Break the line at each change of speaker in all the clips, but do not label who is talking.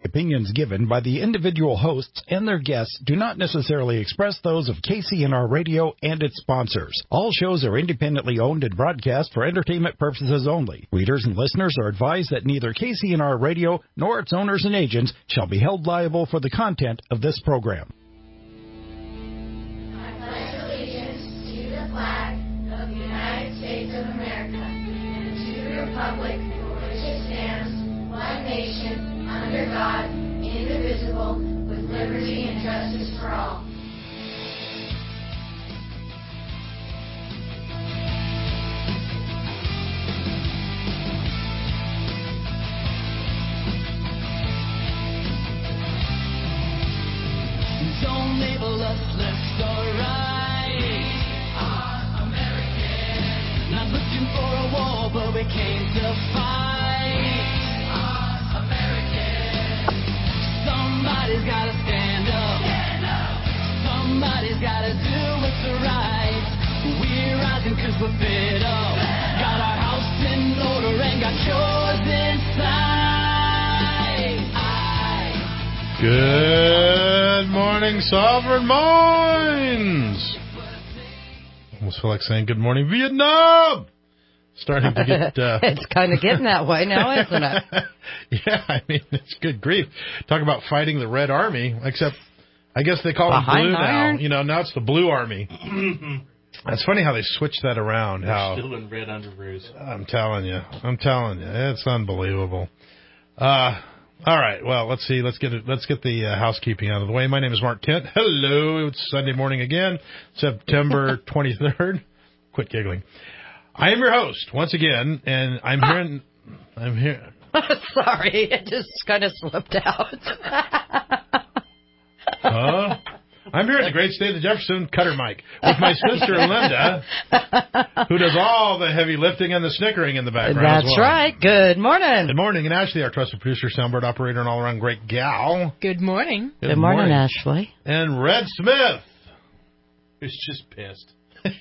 opinions given by the individual hosts and their guests do not necessarily express those of KCNR Radio and its sponsors. All shows are independently owned and broadcast for entertainment purposes only. Readers and listeners are advised that neither KCNR Radio nor its owners and agents shall be held liable for the content of this program.
I pledge allegiance to the flag of the United States of America and to the republic for which it stands, one nation, under God, indivisible, with liberty and justice for all.
Don't label us left or right. We are American. Not looking for a war, but we came to fight. We are American. Somebody's gotta stand up. Stand up. Somebody's gotta do what's right. We're rising 'cause we're fed up. Got our house in order and got yours inside.
Good morning, Sovereign Minds. Almost feel like saying good morning, Vietnam. Starting to get...
It's kind of getting that way now, isn't it?
Yeah, I mean, it's good grief. Talk about fighting the Red Army, except I guess they call them blue now. You know, now it's the Blue Army. It's funny how they switched that around.
They're still in red underoos.
I'm telling you. It's unbelievable. All right, well, let's see. Let's get the housekeeping out of the way. My name is Mark Kent. Hello, it's Sunday morning again, September 23rd. Quit giggling. I am your host once again, and I'm here.
Sorry, it just kind of slipped out.
I'm here in the great state of Jefferson, Cutter Mike, with my sister Linda, who does all the heavy lifting and the snickering in the background.
That's
as well.
right. Good morning.
Good morning. And Ashley, our trusted producer, soundboard operator, and all-around great gal.
Good morning.
Good morning, Ashley.
And Red Smith,
who's just pissed.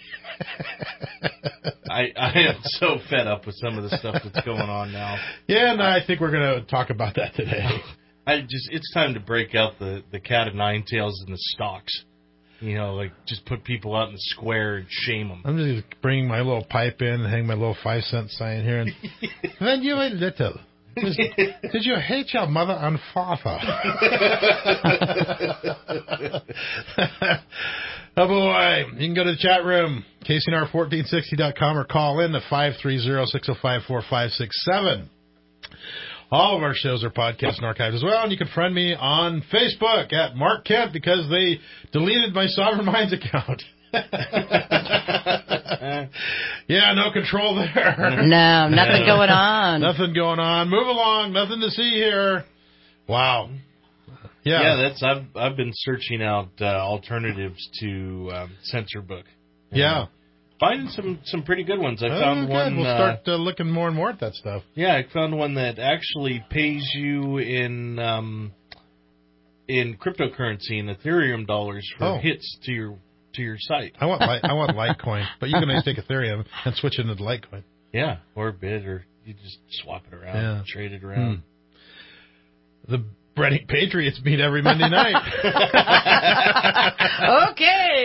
I am so fed up with some of the stuff that's going on now.
Yeah, and I think we're going to talk about that today.
It's time to break out the cat of nine tails and the stalks. You know, like just put people out in the square and shame them.
I'm just bringing my little pipe in and hang my little 5-cent sign here. And when you were little, did you hate your mother and father? Oh, boy. You can go to the chat room, KCNR1460.com, or call in to 530-605-4567. All of our shows are podcast and archived as well, and you can friend me on Facebook at Mark Kent because they deleted my Sovereign Minds account. Yeah, no control there.
No, nothing going on.
Nothing going on. Move along. Nothing to see here. Wow.
Yeah, I've been searching out alternatives to Censor Book.
Yeah.
Finding some pretty good ones. I found one.
We'll start looking more and more at that stuff.
Yeah, I found one that actually pays you in cryptocurrency and Ethereum dollars for hits to your site.
I want Litecoin, but you can always take Ethereum and switch it into Litecoin.
Yeah, or bid, or you just swap it around, and trade it around.
The Breading Patriots meet every Monday night.
Okay.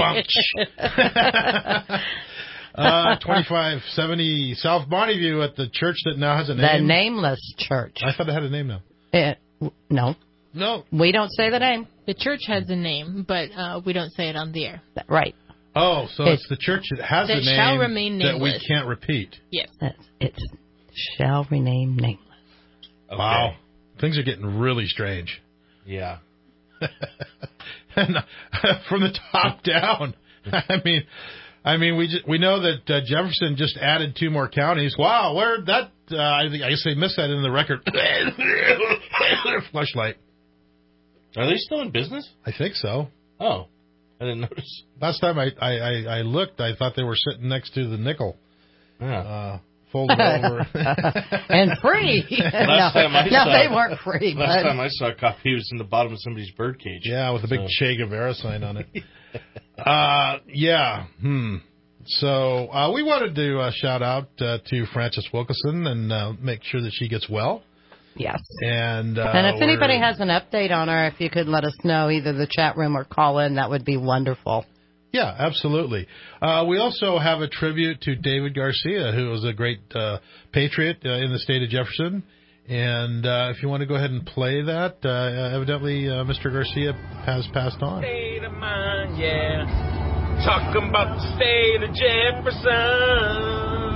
2570 South Bonneview at the church that now has a name.
The Nameless Church.
I thought it had a name now.
No.
No.
We don't say the name.
The church has a name, but we don't say it on the air.
Right.
Oh, so it's the church that has a name
shall remain nameless.
that we can't repeat.
Yes.
It shall remain nameless.
Okay.
Wow. Things are getting really strange.
Yeah.
And from the top down. I mean, we know that Jefferson just added 2 more counties. Wow, where that? I guess they missed that in the record. Fleshlight.
Are they still in business?
I think so.
Oh, I didn't notice.
Last time I looked, I thought they were sitting next to the nickel.
Yeah.
Folded over.
And free.
Last time I saw,
they weren't free.
Last time I saw a copy, he was in the bottom of somebody's birdcage.
Yeah, with a big Che Guevara sign on it. Yeah. So we wanted to shout out to Frances Wilkeson and make sure that she gets well.
Yes.
And
if anybody has an update on her, if you could let us know, either the chat room or call in, that would be wonderful.
Yeah, absolutely. We also have a tribute to David Garcia, who was a great patriot in the state of Jefferson. And if you want to go ahead and play that, evidently Mr. Garcia has passed on.
State of mind, yeah. Talking about the state of Jefferson.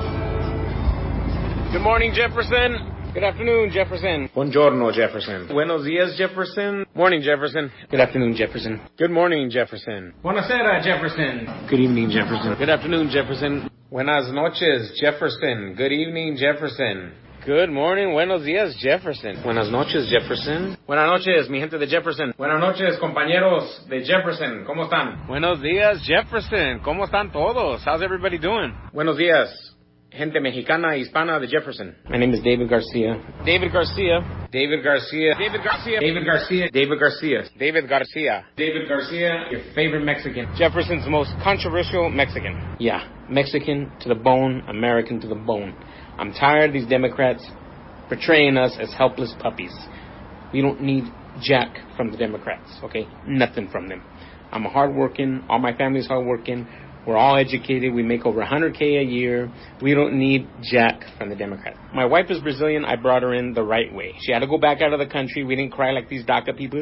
Good morning, Jefferson. Good afternoon, Jefferson. Buongiorno, Jefferson. Buenos dias, Jefferson. Morning, Jefferson. Good afternoon, Jefferson. Good morning, Jefferson. Buonasera, Jefferson. Good evening, Jefferson. Good afternoon, Jefferson. Buenas noches, Jefferson. Good evening, Jefferson. Good morning, buenos dias, Jefferson. Buenas noches, Jefferson. Buenas noches, mi gente de Jefferson. Buenas noches, compañeros de Jefferson. ¿Cómo están? Buenos dias, Jefferson. ¿Cómo están todos? How's everybody doing? Buenos dias, gente mexicana, hispana de Jefferson. My name is David Garcia. David Garcia. David Garcia. David Garcia. David Garcia. David Garcia. David Garcia. David Garcia, your favorite Mexican. Jefferson's most controversial Mexican. Yeah, Mexican to the bone, American to the bone. I'm tired of these Democrats portraying us as helpless puppies. We don't need jack from the Democrats, okay? Nothing from them. I'm hardworking. All my family's hardworking. We're all educated. We make over $100K a year. We don't need jack from the Democrats. My wife is Brazilian. I brought her in the right way. She had to go back out of the country. We didn't cry like these DACA people.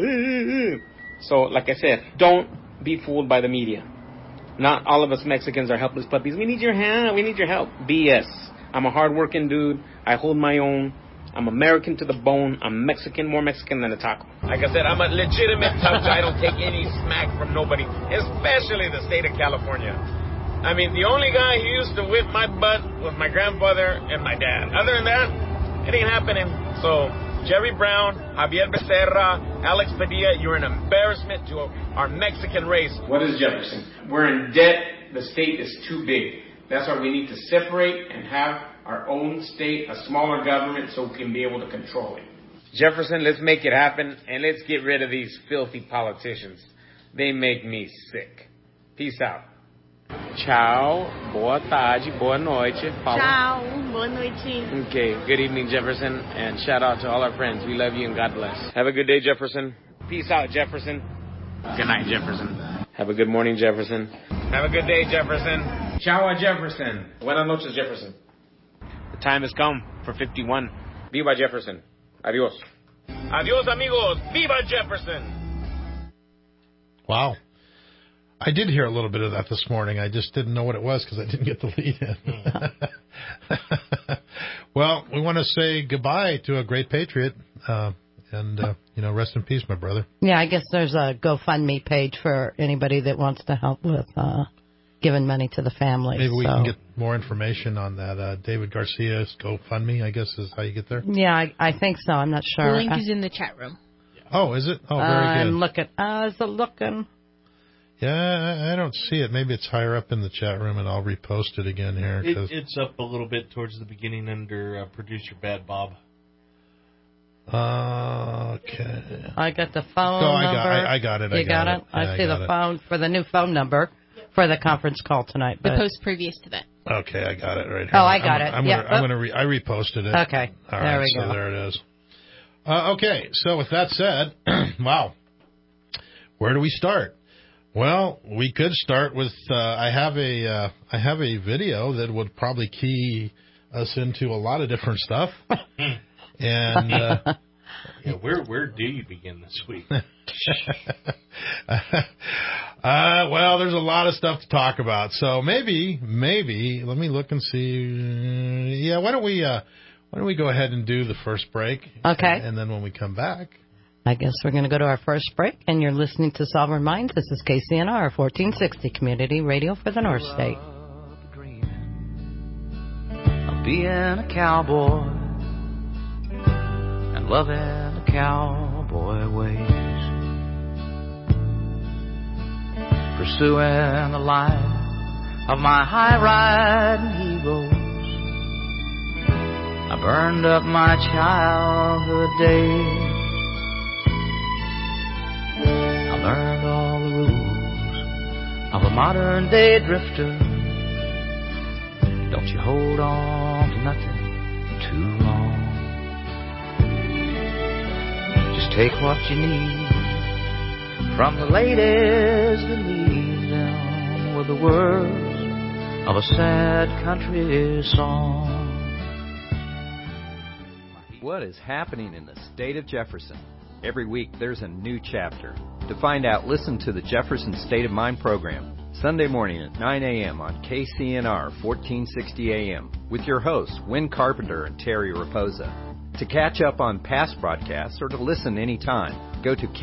So, like I said, don't be fooled by the media. Not all of us Mexicans are helpless puppies. We need your help. We need your help. BS. I'm a hard-working dude. I hold my own. I'm American to the bone. I'm Mexican, more Mexican than a taco. Like I said, I'm a legitimate tough guy. I don't take any smack from nobody, especially the state of California. I mean, the only guy who used to whip my butt was my grandfather and my dad. Other than that, it ain't happening. So, Jerry Brown, Javier Becerra, Alex Padilla, you're an embarrassment to our Mexican race. What is Jefferson? We're in debt. The state is too big. That's why we need to separate and have our own state, a smaller government, so we can be able to control it. Jefferson, let's make it happen, and let's get rid of these filthy politicians. They make me sick. Peace out. Ciao, boa tarde, boa noite.
Ciao, boa noite.
Okay, good evening, Jefferson, and shout out to all our friends. We love you and God bless. Have a good day, Jefferson. Peace out, Jefferson. Good night, Jefferson. Have a good morning, Jefferson. Have a good day, Jefferson. Ciao, Jefferson. Buenas noches, Jefferson. The time has come for 51. Viva Jefferson. Adios. Adios, amigos. Viva Jefferson.
Wow. I did hear a little bit of that this morning. I just didn't know what it was because I didn't get the lead in. Well, we want to say goodbye to a great patriot. Rest in peace, my brother.
Yeah, I guess there's a GoFundMe page for anybody that wants to help with giving money to the family.
Maybe we can get more information on that. David Garcia's GoFundMe, I guess, is how you get there?
Yeah, I think so. I'm not sure.
The link is in the chat room.
Oh, is it? Oh, very good.
I'm looking. Is it looking?
Yeah, I don't see it. Maybe it's higher up in the chat room, and I'll repost it again here.
It's up a little bit towards the beginning under Producer Bad Bob.
Okay.
I got the phone number.
I got it.
You got it? I see the phone for the new phone number for the conference call tonight.
The post previous to that.
Okay, I got it right here.
Oh, I got it.
I reposted it.
Okay.
All
there
right,
we go.
So there it is. Okay, so with that said, wow. Where do we start? Well, we could start with I have a video that would probably key us into a lot of different stuff. And
where do you begin this week?
Well, there's a lot of stuff to talk about. So maybe let me look and see. Yeah, why don't we go ahead and do the first break?
Okay.
And then when we come back,
I guess we're going to go to our first break, and you're listening to Sovereign Minds. This is KCNR 1460 Community Radio for the North State.
Of being a cowboy and loving the cowboy ways, pursuing the life of my high-riding heroes. I burned up my childhood days. I learned all the rules of a modern-day drifter. Don't you hold on to nothing too long.
Take what you need from the ladies and leave them with the words of a sad country song.
What is happening in the state of Jefferson? Every week there's a new chapter. To find out, listen to the Jefferson State of Mind program, Sunday morning at 9 a.m. on KCNR 1460 AM, with your hosts, Wynn Carpenter and Terry Raposa. To catch up on past broadcasts or to listen anytime, go to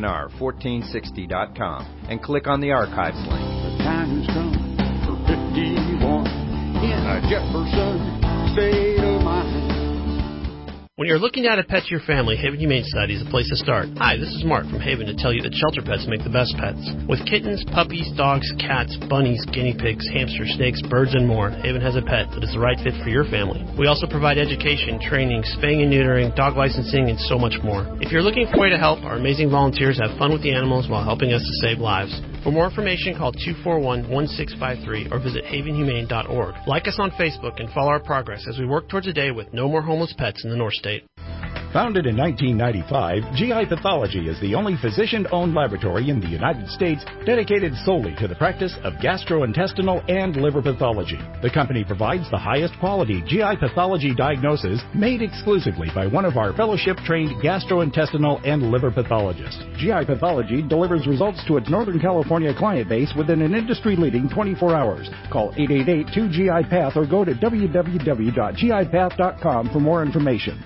KCNR1460.com and click on the archives link.
The time has come for 51 in a Jefferson State of Mind.
When you're looking at a pet to your family, Haven Humane Society is the place to start. Hi, this is Mark from Haven to tell you that shelter pets make the best pets. With kittens, puppies, dogs, cats, bunnies, guinea pigs, hamsters, snakes, birds, and more, Haven has a pet that is the right fit for your family. We also provide education, training, spaying and neutering, dog licensing, and so much more. If you're looking for a way to help, our amazing volunteers have fun with the animals while helping us to save lives. For more information, call 241-1653 or visit havenhumane.org. Like us on Facebook and follow our progress as we work towards a day with no more homeless pets in the North State.
Founded in 1995, GI Pathology is the only physician-owned laboratory in the United States dedicated solely to the practice of gastrointestinal and liver pathology. The company provides the highest quality GI pathology diagnosis made exclusively by one of our fellowship-trained gastrointestinal and liver pathologists. GI Pathology delivers results to its Northern California client base within an industry-leading 24 hours. Call 888-2GI-PATH or go to www.gipath.com for more information.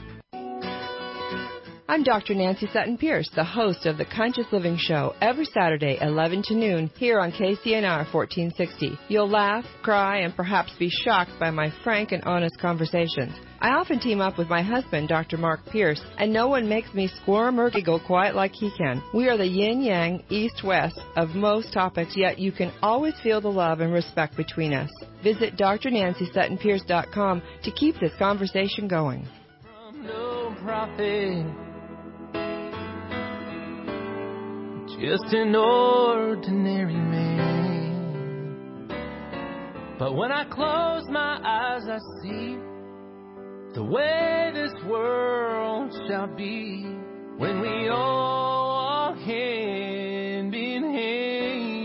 I'm Dr. Nancy Sutton Pierce, the host of the Conscious Living Show, every Saturday, 11 to noon, here on KCNR 1460. You'll laugh, cry, and perhaps be shocked by my frank and honest conversations. I often team up with my husband, Dr. Mark Pierce, and no one makes me squirm or giggle quite like he can. We are the yin-yang, east-west of most topics, yet you can always feel the love and respect between us. Visit drnancysuttonpierce.com to keep this conversation going.
From no profit, just an ordinary man. But when I close my eyes, I see the way this world shall be when we all walk hand in hand.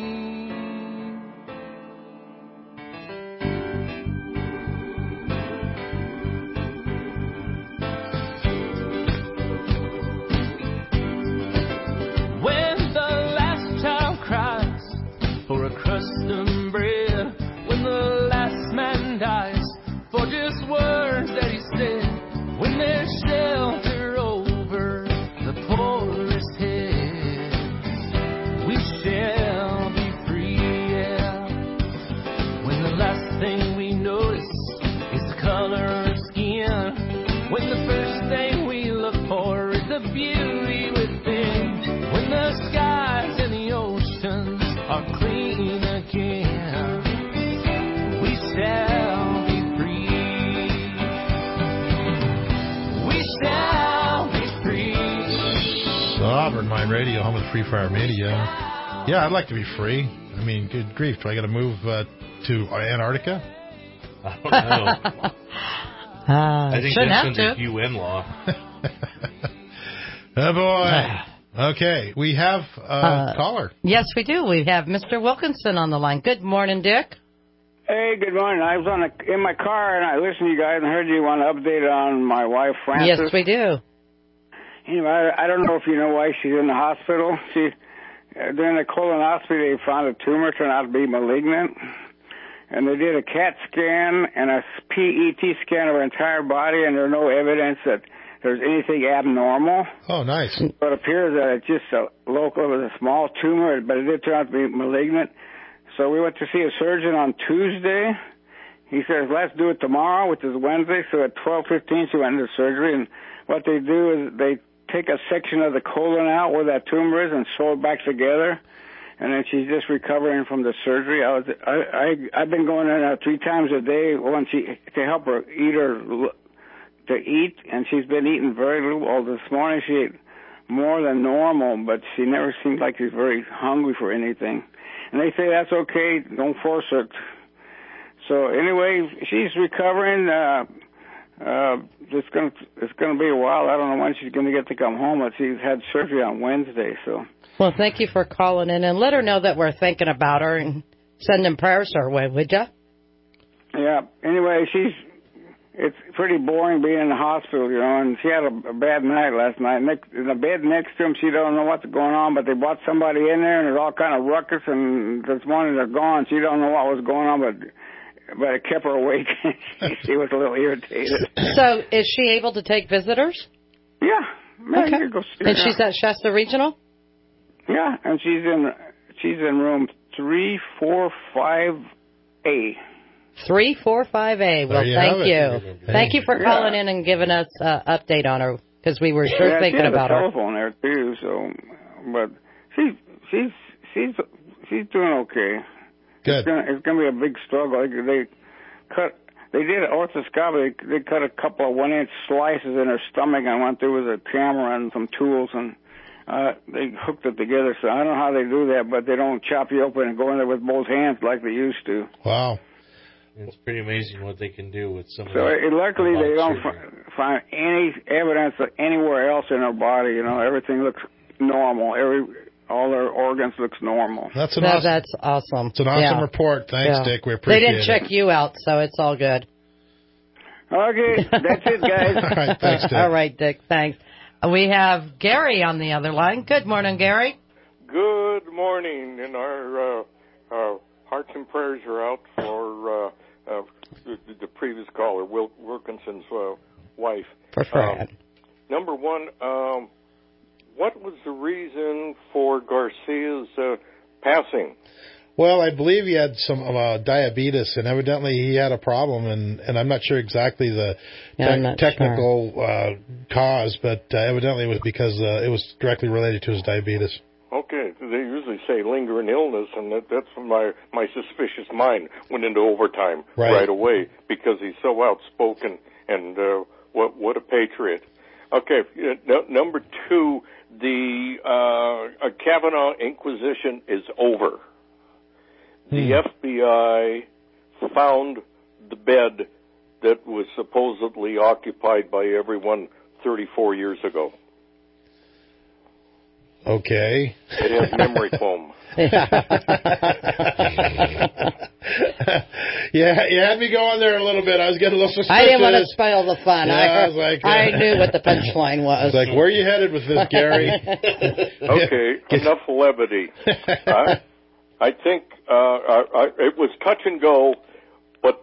For a crust of bread, when the last man dies, for just words that he said, when there's shelter over the poorest head, we shall be free, yeah. When the last thing we notice is the color of skin, when the first thing we look for is the beauty within, when the skies and the oceans are clean again, we shall be free. We shall be free.
Sovereign Mind Radio, home of the Free Fire Media. Yeah, I'd like to be free. I mean, good grief. Do I got to move to Antarctica?
I don't know. I think that's under UN law.
Oh, boy. Okay, we have a caller.
Yes, we do. We have Mr. Wilkinson on the line. Good morning, Dick.
Hey, good morning. I was in my car, and I listened to you guys and heard you want to update on my wife, Frances.
Yes, we do.
Anyway, I don't know if you know why she's in the hospital. During the colonoscopy, they found a tumor turned out to be malignant. And they did a CAT scan and a PET scan of her entire body, and there's no evidence that there's anything abnormal.
Oh, nice.
So it appears that it's just a small tumor, but it did turn out to be malignant. So we went to see a surgeon on Tuesday. He says, let's do it tomorrow, which is Wednesday. So at 12:15, she went into surgery. And what they do is they take a section of the colon out where that tumor is and sew it back together. And then she's just recovering from the surgery. I've been going in 3 times a day to help her eat, and she's been eating very little. Well, this morning she ate more than normal, but she never seemed like she's very hungry for anything. And they say that's okay, don't force it. So anyway, she's recovering. it's gonna be a while. I don't know when she's gonna get to come home, but she's had surgery on Wednesday. So.
Well, thank you for calling in, and let her know that we're thinking about her and sending prayers her way, would you?
Yeah. Anyway, it's pretty boring being in the hospital, you know, and she had a bad night last night. In the bed next to him, she don't know what's going on, but they brought somebody in there, and there's all kind of ruckus, and this morning they're gone. She don't know what was going on, but it kept her awake. She was a little irritated.
So is she able to take visitors?
Yeah. Man,
okay.
You go see
and
her.
She's at Shasta Regional?
Yeah, and she's in room 345A.
345A. Well, thank you. Thank you for calling in and giving us an update on her, because we were sure thinking about her.
She has a telephone there too, so but she's doing okay.
Good.
It's gonna be a big struggle. They did an arthroscopy. They cut a couple of 1-inch slices in her stomach and went through with a camera and some tools, and they hooked it together. So I don't know how they do that, but they don't chop you open and go in there with both hands like they used to.
Wow.
It's pretty amazing what they can do with some of
So luckily they don't find any evidence of anywhere else in her body. You know, everything looks normal. All their organs looks normal.
That's
awesome. That's awesome.
It's an awesome report. Thanks, Dick. We appreciate it.
They didn't check you out, so it's all good.
Okay, that's it, guys.
All right, thanks, Dick.
All right, Dick. Thanks. We have Gary on the other line. Good morning, Gary.
Good morning, and our hearts and prayers are out for the previous caller, Wilkinson's wife.
For Fred.
Number one, what was the reason for Garcia's passing?
Well, I believe he had some diabetes, and evidently he had a problem, and I'm not sure exactly the technical cause, but evidently it was because it was directly related to his diabetes.
Okay, they usually say lingering illness, and that's when my suspicious mind went into overtime right away, because he's so outspoken, and what a patriot. Okay, number two, the Kavanaugh Inquisition is over. The FBI found the bed that was supposedly occupied by everyone 34 years ago.
Okay.
It has memory foam.
Yeah, you had me going there a little bit. I was getting a little suspicious.
I didn't want to spoil the fun.
Yeah,
I knew what the punchline was.
I was like, where are you headed with this, Gary?
Okay, enough levity. I think it was touch and go, but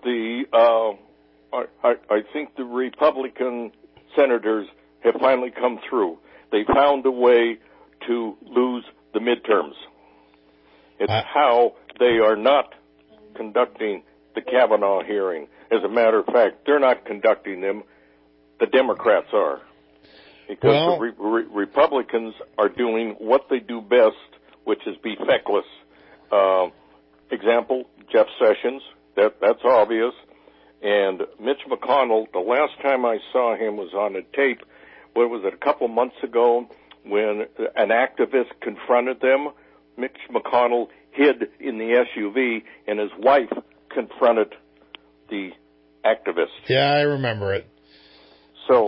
I think the Republican senators have finally come through. They found a way to lose the midterms. It's how they are not conducting the Kavanaugh hearing. As a matter of fact, they're not conducting them. The Democrats are. Because the Republicans are doing what they do best, which is be feckless. Example, Jeff Sessions. That's obvious. And Mitch McConnell, the last time I saw him was on a tape, what was it, a couple months ago, when an activist confronted them. Mitch McConnell hid in the SUV, and his wife confronted the activist.
Yeah, I remember it.
So,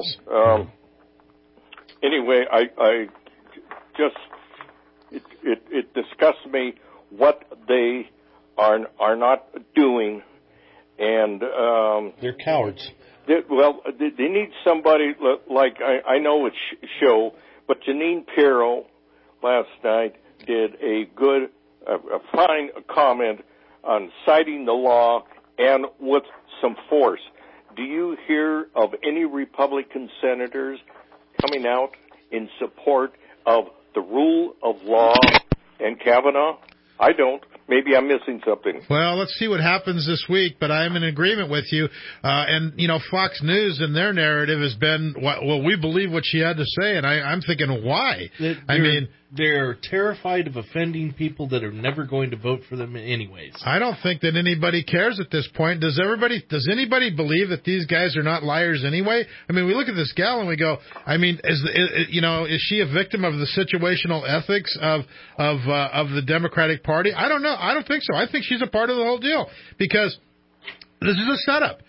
anyway, I just, it disgusts me what they are not doing, and
they're cowards.
They need somebody like I know it's show, but Janine Pirro last night did a fine comment on citing the law and with some force. Do you hear of any Republican senators coming out in support of the rule of law and Kavanaugh? I don't. Maybe I'm missing something.
Well, let's see what happens this week, but I'm in agreement with you. And, Fox News in their narrative has been, well, we believe what she had to say, and I'm thinking, why?
They're terrified of offending people that are never going to vote for them anyways.
I don't think that anybody cares at this point. Does anybody believe that these guys are not liars anyway? I mean, we look at this gal and we go, I mean, is she a victim of the situational ethics of the Democratic Party? I don't know. I don't think so. I think she's a part of the whole deal, because this is a setup.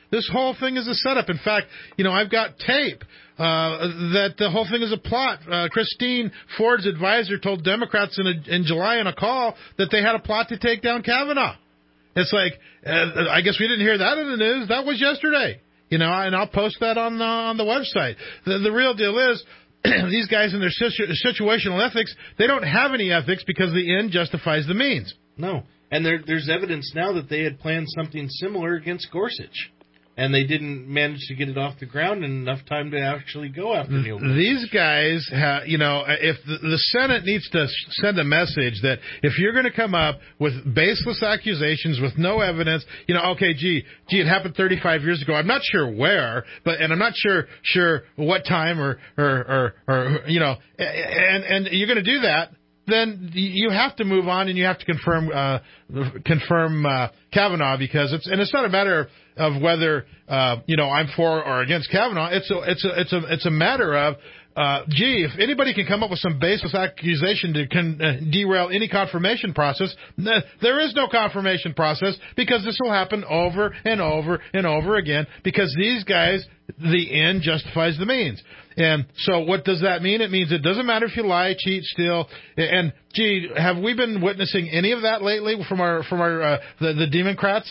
this whole thing is a setup. In fact, I've got tape that the whole thing is a plot. Christine Ford's advisor told Democrats in July on a call that they had a plot to take down Kavanaugh. It's like, I guess we didn't hear that in the news. That was yesterday. And I'll post that on the website. The real deal is, these guys in their situational ethics, they don't have any ethics because the end justifies the means.
No. And there's evidence now that they had planned something similar against Gorsuch. And they didn't manage to get it off the ground in enough time to actually go after Neil Gorsuch.
These guys, if the Senate needs to send a message that if you're going to come up with baseless accusations with no evidence, okay, it happened 35 years ago. I'm not sure where, and I'm not sure what time or and you're going to do that. Then you have to move on and you have to confirm Kavanaugh, because it's not a matter of whether I'm for or against Kavanaugh. It's a matter of if anybody can come up with some baseless accusation to derail any confirmation process, there is no confirmation process, because this will happen over and over and over again, because these guys, the end justifies the means. And so what does that mean? It means it doesn't matter if you lie, cheat, steal. And have we been witnessing any of that lately from the Democrats?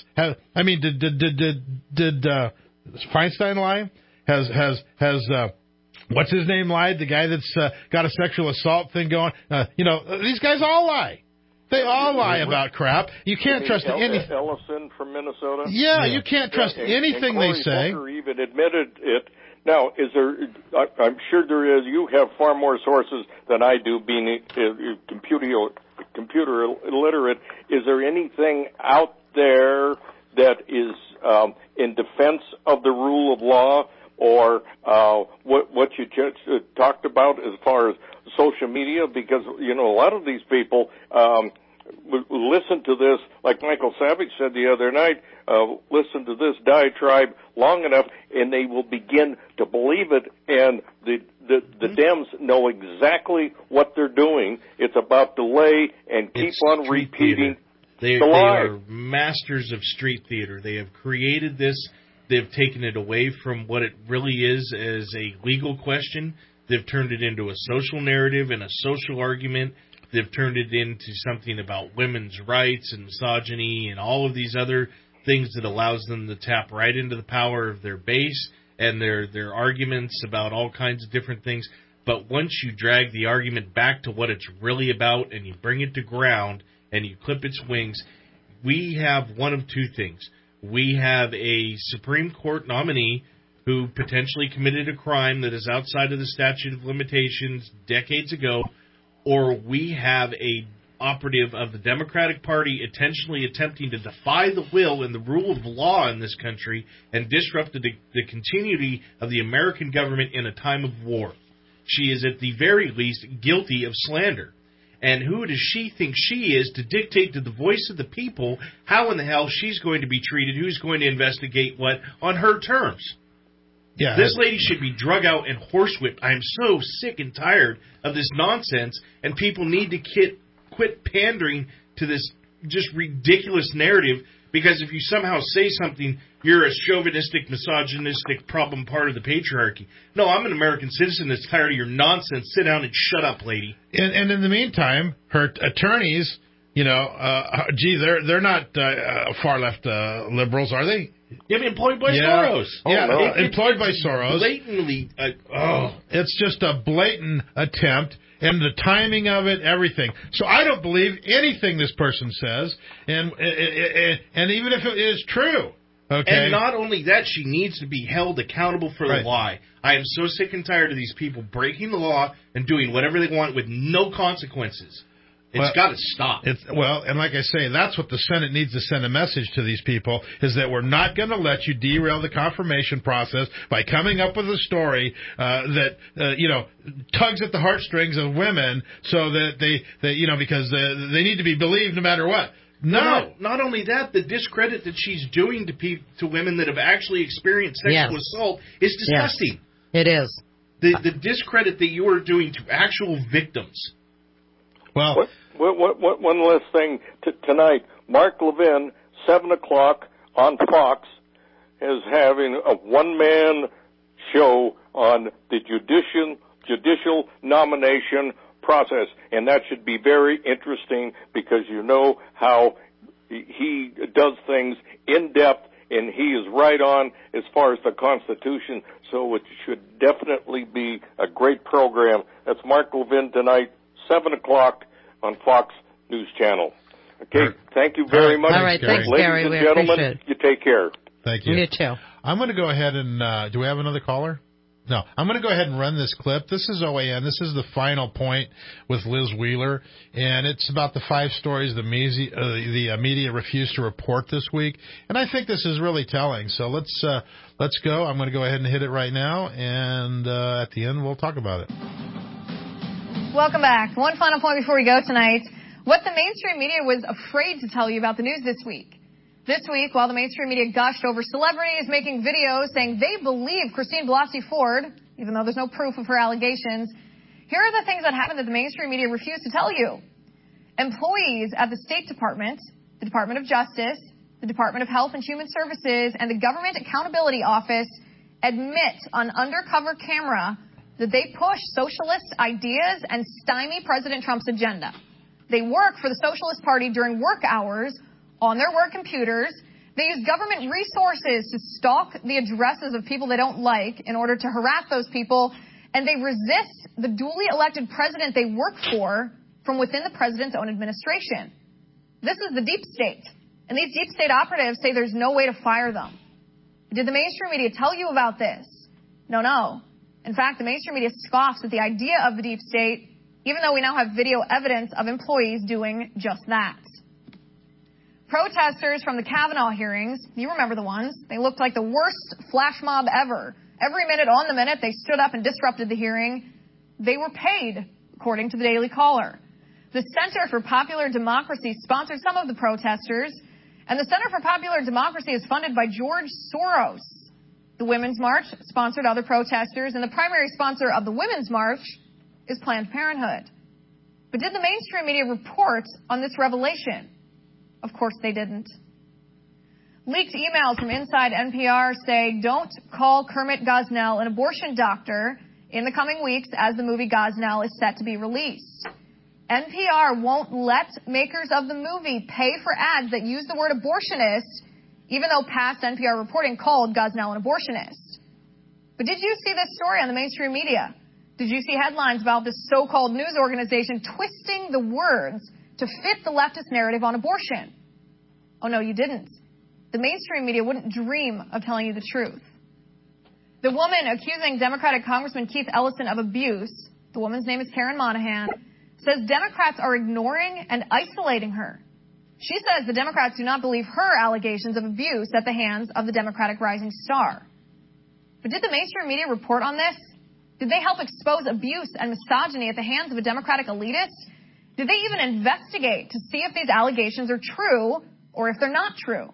Did Feinstein lie? Has what's his name lied? The guy that's got a sexual assault thing going. These guys all lie. They all lie about crap. You can't trust anything.
Ellison from Minnesota.
Yeah, you can't trust anything they say.
Booker even admitted it. Now, is there? I'm sure there is. You have far more sources than I do, being computer illiterate. Is there anything out there that is in defense of the rule of law, or what you just talked about as far as social media? Because a lot of these people listen to this, like Michael Savage said the other night, listen to this diatribe long enough, and they will begin to believe it, and the Dems know exactly what they're doing. It's about delay and keep on repeating the lie.
They are masters of street theater. They have created this. They've taken it away from what it really is as a legal question. They've turned it into a social narrative and a social argument. They've turned it into something about women's rights and misogyny and all of these other things that allows them to tap right into the power of their base and their arguments about all kinds of different things. But once you drag the argument back to what it's really about and you bring it to ground and you clip its wings, we have one of two things. We have a Supreme Court nominee who potentially committed a crime that is outside of the statute of limitations decades ago, or we have a operative of the Democratic Party intentionally attempting to defy the will and the rule of law in this country and disrupt the continuity of the American government in a time of war. She is at the very least guilty of slander. And who does she think she is to dictate to the voice of the people how in the hell she's going to be treated, who's going to investigate what, on her terms? Yeah, this lady should be drug out and horsewhipped. I am so sick and tired of this nonsense, and people need to quit pandering to this just ridiculous narrative, because if you somehow say something, you're a chauvinistic, misogynistic problem part of the patriarchy. No, I'm an American citizen that's tired of your nonsense. Sit down and shut up, lady.
And in the meantime, her attorneys, they're not far-left liberals, are they?
Yeah, employed by Soros.
Employed by Soros.
Blatantly.
It's just a blatant attempt, and the timing of it, everything. So I don't believe anything this person says, and even if it is true. Okay.
And not only that, she needs to be held accountable for the lie. I am so sick and tired of these people breaking the law and doing whatever they want with no consequences. It's got to stop.
And like I say, that's what the Senate needs to send a message to these people, is that we're not going to let you derail the confirmation process by coming up with a story that tugs at the heartstrings of women, so that they because they need to be believed no matter what. No.
Not only that, the discredit that she's doing to women that have actually experienced sexual assault is disgusting.
Yes, it is.
The discredit that you are doing to actual victims.
Well,
one last thing tonight. Mark Levin, 7 o'clock on Fox. as having a one-man show on the judicial nomination process, and that should be very interesting because you know how he does things in depth, and he is right on as far as the Constitution, so it should definitely be a great program. That's Mark Levin tonight, 7 o'clock on Fox News Channel. Okay, thank you very much.
All right, thanks,
ladies
Gary.
and
We
gentlemen,
appreciate it.
you take care.
Thank you.
You too.
I'm going to go ahead and do we have another caller? No. I'm going to go ahead and run this clip. This is OAN. This is the final point with Liz Wheeler, and it's about the 5 stories the media refused to report this week. And I think this is really telling. So let's go. I'm going to go ahead and hit it right now, and at the end we'll talk about it.
Welcome back. One final point before we go tonight. What the mainstream media was afraid to tell you about the news this week. This week, while the mainstream media gushed over celebrities making videos saying they believe Christine Blasey Ford, even though there's no proof of her allegations, here are the things that happened that the mainstream media refused to tell you. Employees at the State Department, the Department of Justice, the Department of Health and Human Services, and the Government Accountability Office admit on undercover camera that they push socialist ideas and stymie President Trump's agenda. They work for the Socialist Party during work hours on their work computers. They use government resources to stalk the addresses of people they don't like in order to harass those people, and they resist the duly elected president they work for from within the president's own administration. This is the deep state, and these deep state operatives say there's no way to fire them. Did the mainstream media tell you about this? No. In fact, the mainstream media scoffs at the idea of the deep state, even though we now have video evidence of employees doing just that. Protesters from the Kavanaugh hearings, you remember the ones, they looked like the worst flash mob ever. Every minute on the minute, they stood up and disrupted the hearing. They were paid, according to the Daily Caller. The Center for Popular Democracy sponsored some of the protesters, and the Center for Popular Democracy is funded by George Soros. The Women's March sponsored other protesters, and the primary sponsor of the Women's March is Planned Parenthood. But did the mainstream media report on this revelation? Of course they didn't. Leaked emails from inside NPR say, don't call Kermit Gosnell an abortion doctor in the coming weeks as the movie Gosnell is set to be released. NPR won't let makers of the movie pay for ads that use the word abortionist, even though past NPR reporting called Gosnell an abortionist. But did you see this story on the mainstream media? Did you see headlines about this so-called news organization twisting the words to fit the leftist narrative on abortion? Oh, no, you didn't. The mainstream media wouldn't dream of telling you the truth. The woman accusing Democratic Congressman Keith Ellison of abuse, the woman's name is Karen Monahan, says Democrats are ignoring and isolating her. She says the Democrats do not believe her allegations of abuse at the hands of the Democratic rising star. But did the mainstream media report on this? Did they help expose abuse and misogyny at the hands of a Democratic elitist? Did they even investigate to see if these allegations are true or if they're not true?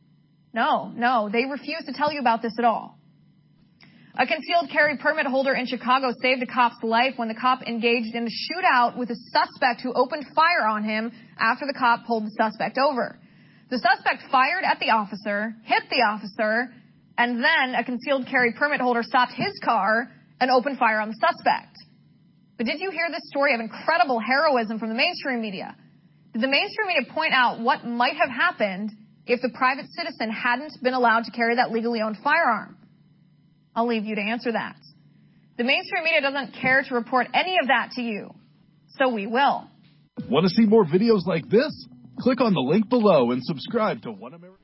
No, they refuse to tell you about this at all. A concealed carry permit holder in Chicago saved a cop's life when the cop engaged in a shootout with a suspect who opened fire on him after the cop pulled the suspect over. The suspect fired at the officer, hit the officer, and then a concealed carry permit holder stopped his car and opened fire on the suspect. But did you hear this story of incredible heroism from the mainstream media? Did the mainstream media point out what might have happened if the private citizen hadn't been allowed to carry that legally owned firearm? I'll leave you to answer that. The mainstream media doesn't care to report any of that to you, so we will.
Want to see more videos like this? Click on the link below and subscribe to One America.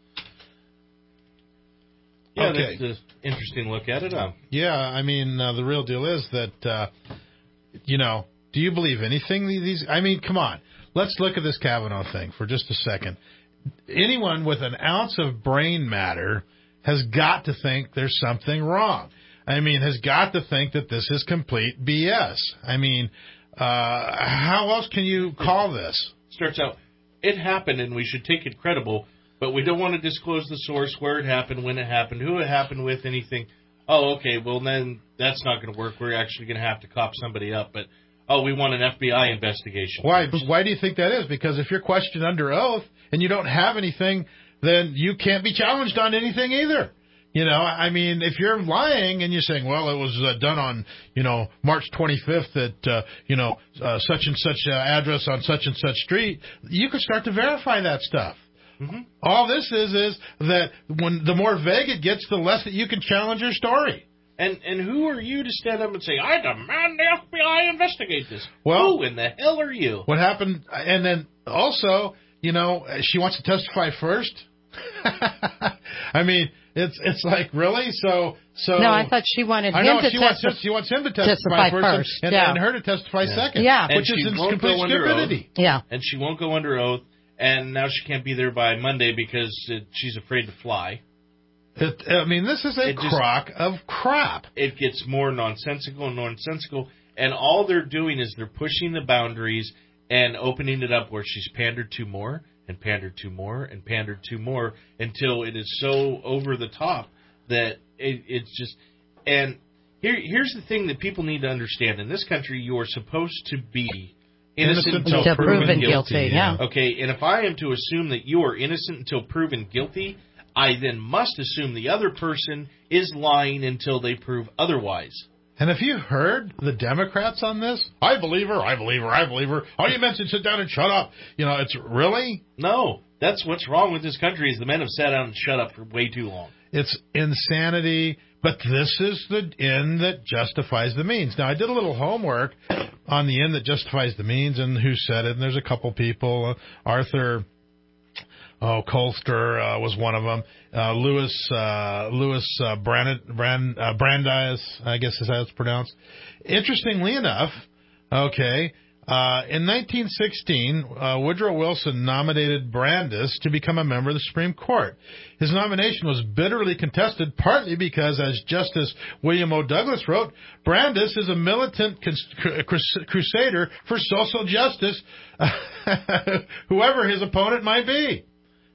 Yeah, okay. That's an interesting look at it.
Yeah, I mean, the real deal is that, do you believe anything? I mean, come on. Let's look at this Kavanaugh thing for just a second. Anyone with an ounce of brain matter has got to think there's something wrong. I mean, has got to think that this is complete BS. I mean, how else can you call this?
Starts out, it happened and we should take it credible, but we don't want to disclose the source, where it happened, when it happened, who it happened with, anything. Oh, okay, well, then that's not going to work. We're actually going to have to cop somebody up. But, we want an FBI investigation.
Why do you think that is? Because if you're questioned under oath and you don't have anything then you can't be challenged on anything either. You know, I mean, if you're lying and you're saying, well, it was done on, March 25th at, such and such address on such and such street, you can start to verify that stuff. Mm-hmm. All this is that when the more vague it gets, the less that you can challenge your story.
And who are you to stand up and say, I demand the FBI investigate this?
Well,
who in the hell are you?
What happened? And then also, she wants to testify first. I mean, it's like, really? So
no, I thought she wanted him to testify.
She wants him to testify first and her to testify second.
Yeah.
And
which is complete stupidity.
Yeah.
And she won't go under oath, and now she can't be there by Monday because she's afraid to fly.
This is a crock of crap.
It gets more nonsensical, and all they're doing is they're pushing the boundaries and opening it up where she's pandered to more and pandered to more and pandered to more until it is so over the top that it's just... And here's the thing that people need to understand. In this country, you are supposed to be innocent until proven guilty.
Yeah.
Okay, and if I am to assume that you are innocent until proven guilty, I then must assume the other person is lying until they prove otherwise.
And have you heard the Democrats on this? I believe her. All you men should sit down and shut up. It's really?
No. That's what's wrong with this country is the men have sat down and shut up for way too long.
It's insanity, but this is the end that justifies the means. Now, I did a little homework on the end that justifies the means and who said it, and there's a couple people. Arthur... Colster was one of them. Louis Brandeis, I guess is how it's pronounced. Interestingly enough, in 1916, Woodrow Wilson nominated Brandeis to become a member of the Supreme Court. His nomination was bitterly contested, partly because, as Justice William O. Douglas wrote, Brandeis is a militant crusader for social justice, whoever his opponent might be.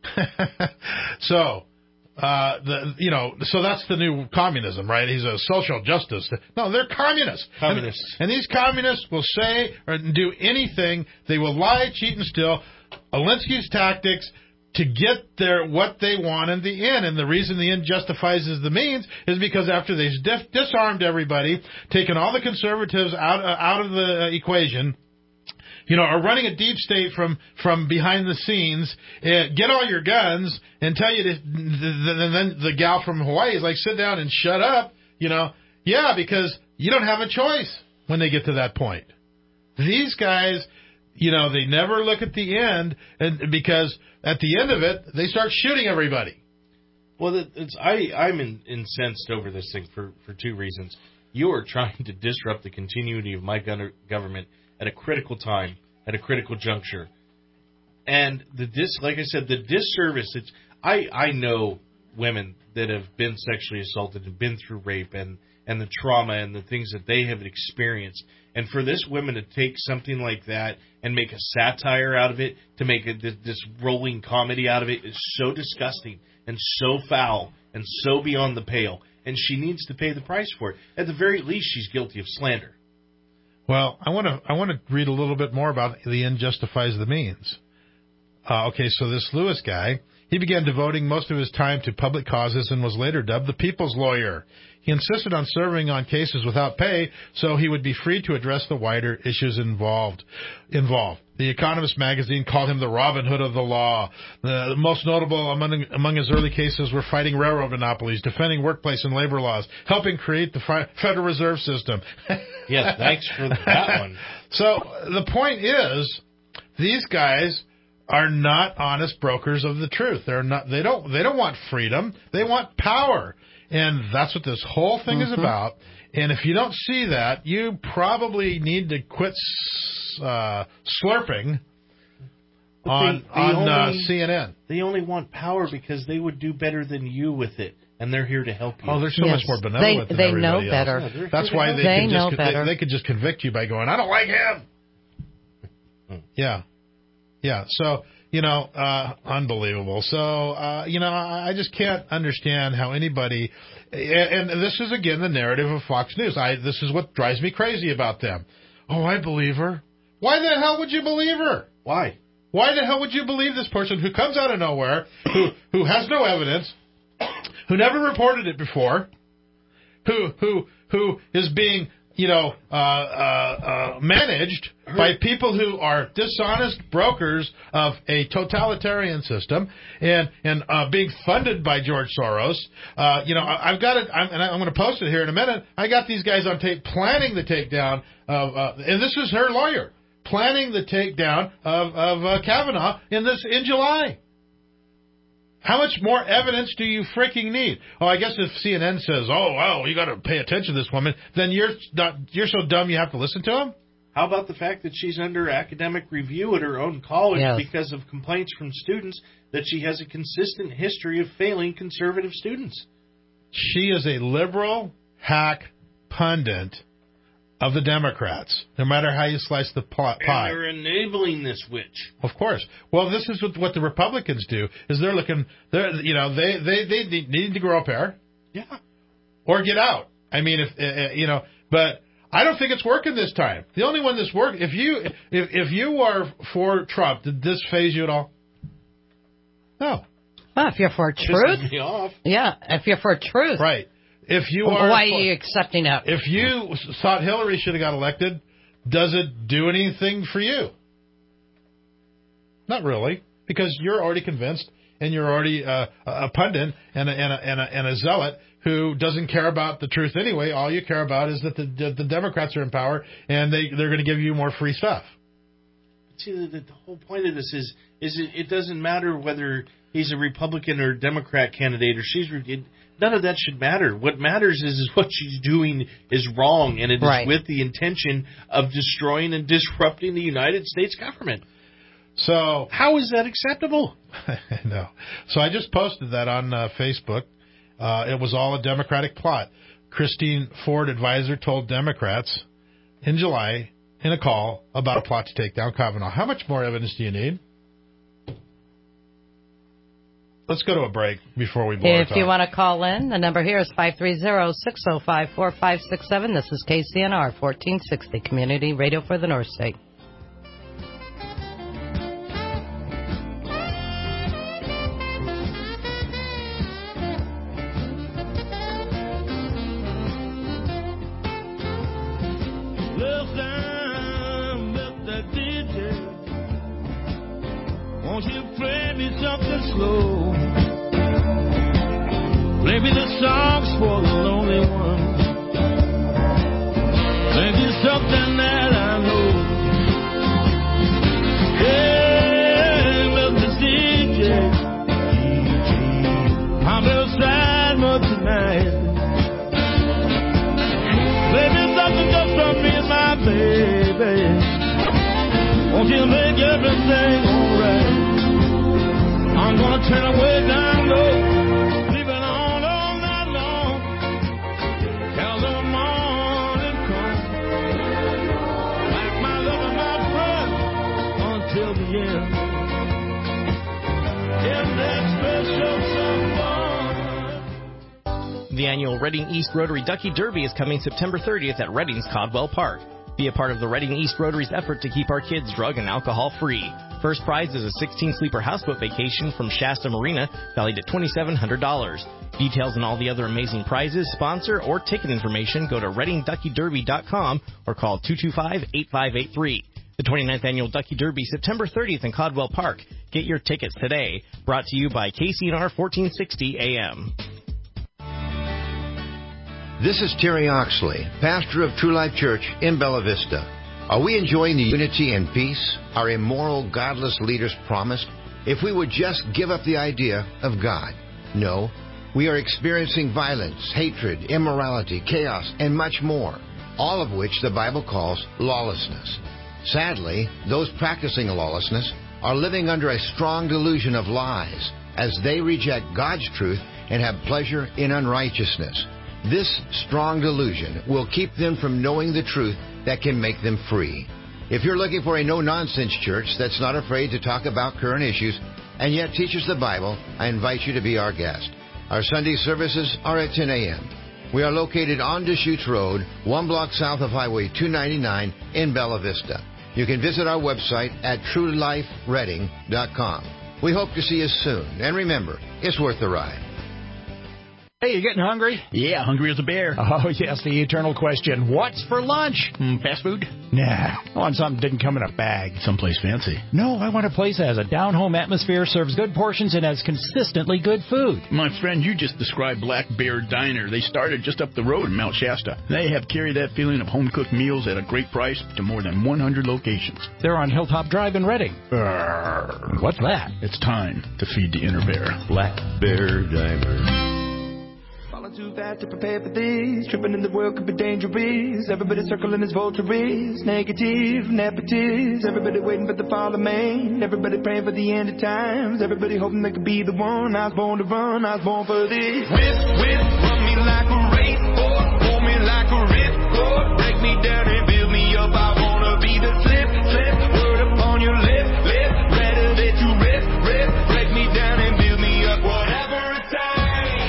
So that's the new communism, right? He's a social justice. No, they're communists. And these communists will say or do anything. They will lie, cheat, and steal. Alinsky's tactics to get what they want in the end. And the reason the end justifies the means is because after they've disarmed everybody, taken all the conservatives out of the equation, are running a deep state from behind the scenes, get all your guns, and tell you then the gal from Hawaii is like, sit down and shut up, because you don't have a choice when they get to that point. These guys, they never look at the end, and because at the end of it, they start shooting everybody.
Well, I'm incensed over this thing for two reasons. You are trying to disrupt the continuity of my government at a critical time, at a critical juncture. And like I said, the disservice, I know women that have been sexually assaulted and been through rape and the trauma and the things that they have experienced. And for this woman to take something like that and make a satire out of it, to make this rolling comedy out of it, is so disgusting and so foul and so beyond the pale. And she needs to pay the price for it. At the very least, she's guilty of slander.
Well, I want to read a little bit more about the end justifies the means. So this Lewis guy, he began devoting most of his time to public causes and was later dubbed the people's lawyer. He insisted on serving on cases without pay so he would be free to address the wider issues involved. The Economist magazine called him the Robin Hood of the law. The most notable among his early cases were fighting railroad monopolies, defending workplace and labor laws, helping create the Federal Reserve System.
Yes, thanks for that one.
So the point is, these guys are not honest brokers of the truth. They're not. They don't want freedom. They want power. And that's what this whole thing is about. And if you don't see that, you probably need to quit slurping on CNN.
They only want power because they would do better than you with it, and they're here to help you.
Oh, they're so much more benevolent than everybody else.
They know better.
Yeah,
that's why they could just convict you by going, I don't like him. Yeah. So, unbelievable. So, I just can't understand how anybody, and this is again the narrative of Fox News. This is what drives me crazy about them. Oh, I believe her. Why the hell would you believe her?
Why?
Why the hell would you believe this person who comes out of nowhere, who has no evidence, who never reported it before, who is being managed by people who are dishonest brokers of a totalitarian system and being funded by George Soros. I've got it, and I'm going to post it here in a minute. I got these guys on tape planning the takedown of, and this is her lawyer, planning the takedown of Kavanaugh in July. How much more evidence do you freaking need? Oh, I guess if CNN says, "Oh, wow, you got to pay attention to this woman," then you're so dumb you have to listen to him?
How about the fact that she's under academic review at her own college because of complaints from students that she has a consistent history of failing conservative students?
She is a liberal hack pundit of the Democrats, no matter how you slice the pie.
And they're enabling this witch.
Of course. Well, this is what the Republicans do, is they need to grow a pair.
Yeah.
Or get out. I mean, but I don't think it's working this time. The only one that's working, if you are for Trump, did this phase you at all? No.
Well, if you're for truth. Yeah, if you're for truth.
Right. If you
why are you accepting that?
If you thought Hillary should have got elected, does it do anything for you? Not really, because you're already convinced, and you're already a pundit and a zealot who doesn't care about the truth anyway. All you care about is that the Democrats are in power, and they're going to give you more free stuff.
See, the whole point of this is it doesn't matter whether he's a Republican or Democrat candidate or none of that should matter. What matters is what she's doing is wrong, and it is with the intention of destroying and disrupting the United States government.
So
how is that acceptable?
No. So I just posted that on Facebook. It was all a Democratic plot. Christine Ford advisor told Democrats in July in a call about a plot to take down Kavanaugh. How much more evidence do you need? Let's go to a break before we blow
If you want to call in, the number here is 530-605-4567. This is KCNR 1460, Community Radio for the North State.
Won't you play me something slow? Play me the songs for the lonely ones. Play me something that I know. Hey, Mr. DJ, I'm real sad for tonight. Play me something just for me and my baby. Won't you make everything alright? I'm gonna turn away down low, leave it on all night long, till the morning comes. Like my love and my friend, until the end. In that special someone.
The annual Reading East Rotary Ducky Derby is coming September 30th at Reading's Caldwell Park. Be a part of the Reading East Rotary's effort to keep our kids drug and alcohol free. First prize is a 16-sleeper houseboat vacation from Shasta Marina, valued at $2,700. Details and all the other amazing prizes, sponsor, or ticket information go to ReadingDuckyDerby.com or call 225-8583. The 29th Annual Ducky Derby, September 30th in Caldwell Park. Get your tickets today. Brought to you by KCNR 1460 AM.
This is Terry Oxley, pastor of True Life Church in Bella Vista. Are we enjoying the unity and peace our immoral, godless leaders promised if we would just give up the idea of God? No, we are experiencing violence, hatred, immorality, chaos, and much more, all of which the Bible calls lawlessness. Sadly, those practicing lawlessness are living under a strong delusion of lies as they reject God's truth and have pleasure in unrighteousness. This strong delusion will keep them from knowing the truth that can make them free. If you're looking for a no-nonsense church that's not afraid to talk about current issues and yet teaches the Bible, I invite you to be our guest. Our Sunday services are at 10 a.m. We are located on Deschutes Road, 1 block south of Highway 299 in Bella Vista. you can visit our website at truelifereading.com. We hope to see you soon. And remember, it's worth the ride.
Hey, you getting hungry?
Yeah, hungry as a bear.
Oh, yes, the eternal question. What's for lunch?
Fast food?
Nah, I want something that didn't come in a bag.
Someplace fancy.
No, I want a place that has a down-home atmosphere, serves good portions, and has consistently good food.
My friend, you just described Black Bear Diner. They started just up the road in Mount Shasta. They have carried that feeling of home-cooked meals at a great price to more than 100 locations.
They're on Hilltop Drive in Reading. What's that?
It's time to feed the inner bear.
Black Bear Diner.
Too fast to prepare for this. Tripping in the world could be dangerous. Everybody circling his vultures. Negative, nepotist. Everybody waiting for the fall of man. Everybody praying for the end of times. Everybody hoping they could be the one. I was born to run. I was born for this. Whip, run me like a racehorse. Pull me like a ripcord. Break me down and build me up. I wanna be the flip. Word upon your lip. Better that you rip. Break me down and build me up. Whatever it takes.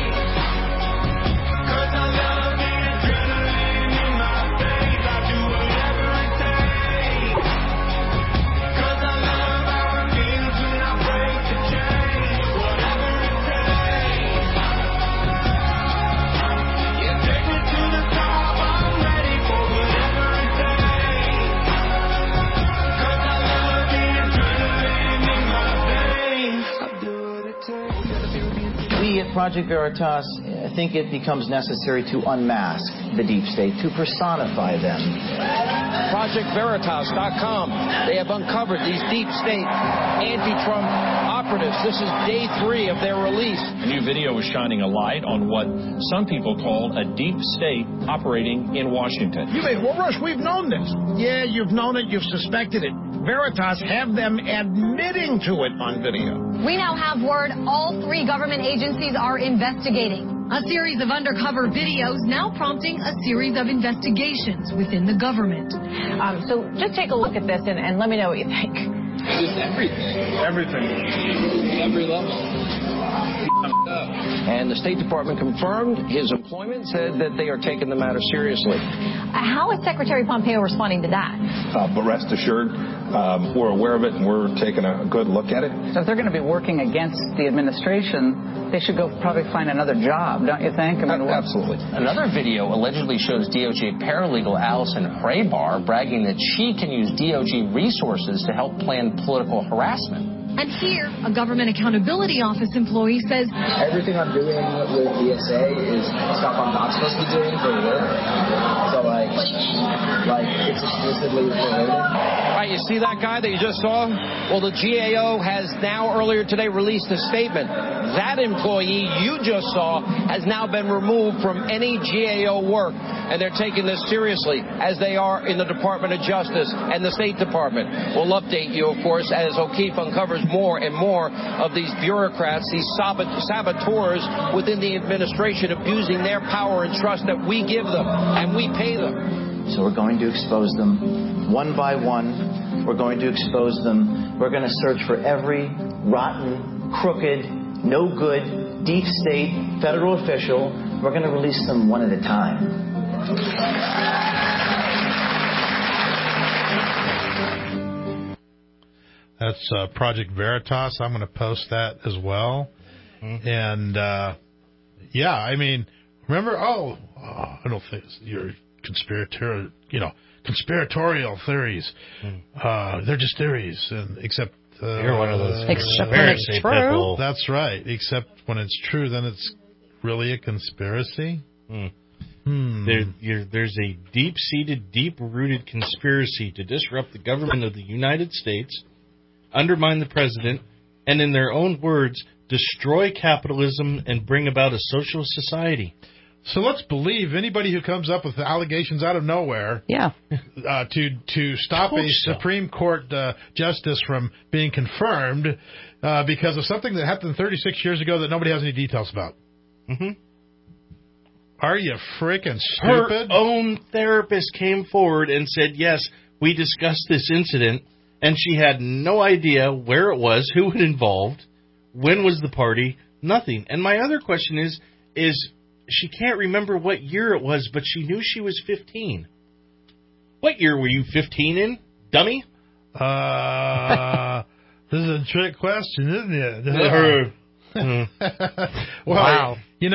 We at Project Veritas think it becomes necessary to unmask the deep state, to personify them.
ProjectVeritas.com. They have uncovered these deep state anti-Trump operatives. This is day 3 of their release.
A new video is shining a light on what some people call a deep state operating in Washington.
You mean, well, Rush, we've known this. Yeah, you've known it, you've suspected it. Veritas have them admitting to it on video.
We now have word all 3 government agencies are investigating. A series of undercover videos now prompting a series of investigations within the government.
So just take a look at this and let me know what you think.
Just everything. Every level.
And the State Department confirmed his employment, said that they are taking the matter seriously.
How is Secretary Pompeo responding to that?
But rest assured, we're aware of it and we're taking a good look at it.
So if they're going to be working against the administration, they should go probably find another job, don't you think?
Absolutely.
Another video allegedly shows DOJ paralegal Allison Hraybar bragging that she can use DOJ resources to help plan political harassment.
And here, a Government Accountability Office employee says,
everything I'm doing with DSA is stuff I'm not supposed to be doing for work. So, like it's exclusively for women.
All right, you see that guy that you just saw? Well, the GAO has now earlier today released a statement. That employee you just saw has now been removed from any GAO work, and they're taking this seriously, as they are in the Department of Justice and the State Department. We'll update you, of course, as O'Keefe uncovers more and more of these bureaucrats, these saboteurs within the administration abusing their power and trust that we give them and we pay them.
So we're going to expose them one by one. We're going to expose them. We're going to search for every rotten, crooked, no good, deep state federal official. We're going to release them one at a time.
That's Project Veritas. I'm going to post that as well. Mm-hmm. And, yeah, I mean, remember, I don't think your conspiratorial theories. They're just theories, and except
you're one of those. Except when it's true.
People. That's right. Except when it's true, then it's really a conspiracy.
There's a deep-seated, deep-rooted conspiracy to disrupt the government of the United States, undermine the president, and in their own words, destroy capitalism and bring about a socialist society.
So let's believe anybody who comes up with allegations out of nowhere to stop a Supreme Court justice from being confirmed because of something that happened 36 years ago that nobody has any details about. Mm-hmm. Are you freaking stupid?
Her own therapist came forward and said, yes, we discussed this incident, and she had no idea where it was, who it involved, when was the party, nothing. And my other question is she can't remember what year it was, but she knew she was 15. What year were you 15 in, dummy?
This is a trick question, isn't it? Well,
wow.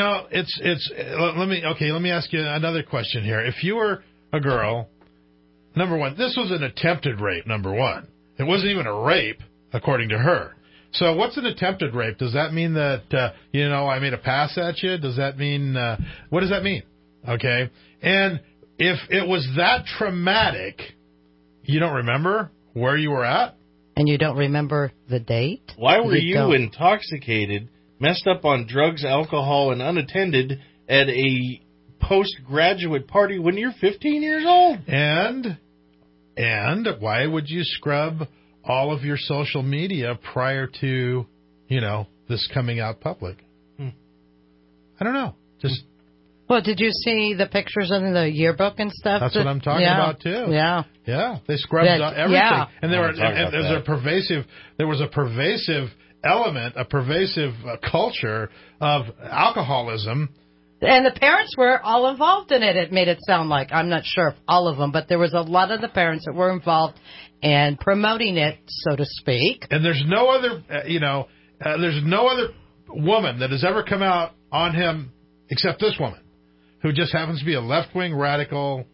Let me ask you another question here. If you were a girl, number one, this was an attempted rape, number one. It wasn't even a rape, according to her. So what's an attempted rape? Does that mean that, I made a pass at you? Does that mean, what does that mean? Okay. And if it was that traumatic, you don't remember where you were at?
And you don't remember the date?
Why were you intoxicated, messed up on drugs, alcohol, and unattended at a postgraduate party when you're 15 years old?
And why would you scrub all of your social media prior to, this coming out public? I don't know.
Well, did you see the pictures in the yearbook and stuff?
That's what I'm talking about too.
Yeah.
Yeah. They scrubbed everything. Yeah. And there was a pervasive element, a pervasive culture of alcoholism.
And the parents were all involved in it. It made it sound like, I'm not sure if all of them, but there was a lot of the parents that were involved in promoting it, so to speak.
And there's no other, there's no other woman that has ever come out on him except this woman, who just happens to be a left-wing radical.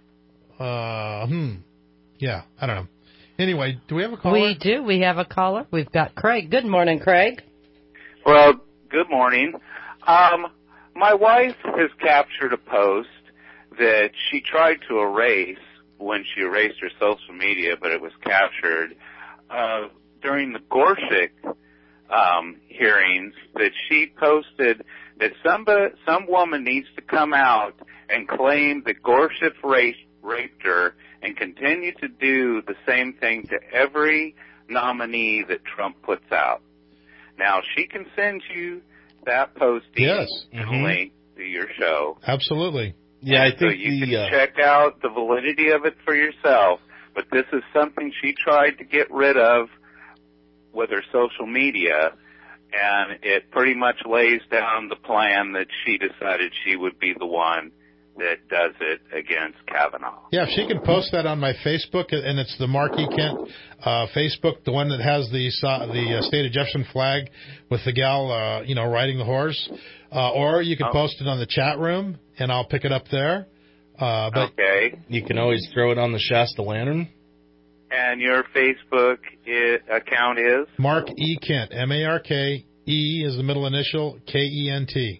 I don't know. Anyway, do we have a caller?
We do. We have a caller. We've got Craig. Good morning, Craig.
Well, good morning. My wife has captured a post that she tried to erase when she erased her social media, but it was captured during the Gorsuch hearings, that she posted that some woman needs to come out and claim that Gorsuch raped her and continue to do the same thing to every nominee that Trump puts out. Now, she can send you that posting and link to your show.
Absolutely.
Yeah, I think so you can check out the validity of it for yourself. But this is something she tried to get rid of with her social media, and it pretty much lays down the plan that she decided she would be the one that does it against Kavanaugh.
Yeah, if she can post that on my Facebook, and it's the Mark E. Kent Facebook, the one that has the state of Jefferson flag with the gal, riding the horse, or you can post it on the chat room, and I'll pick it up there. But
okay.
You can always throw it on the Shasta Lantern.
And your Facebook account is?
Mark E. Kent, M-A-R-K, E is the middle initial, K-E-N-T.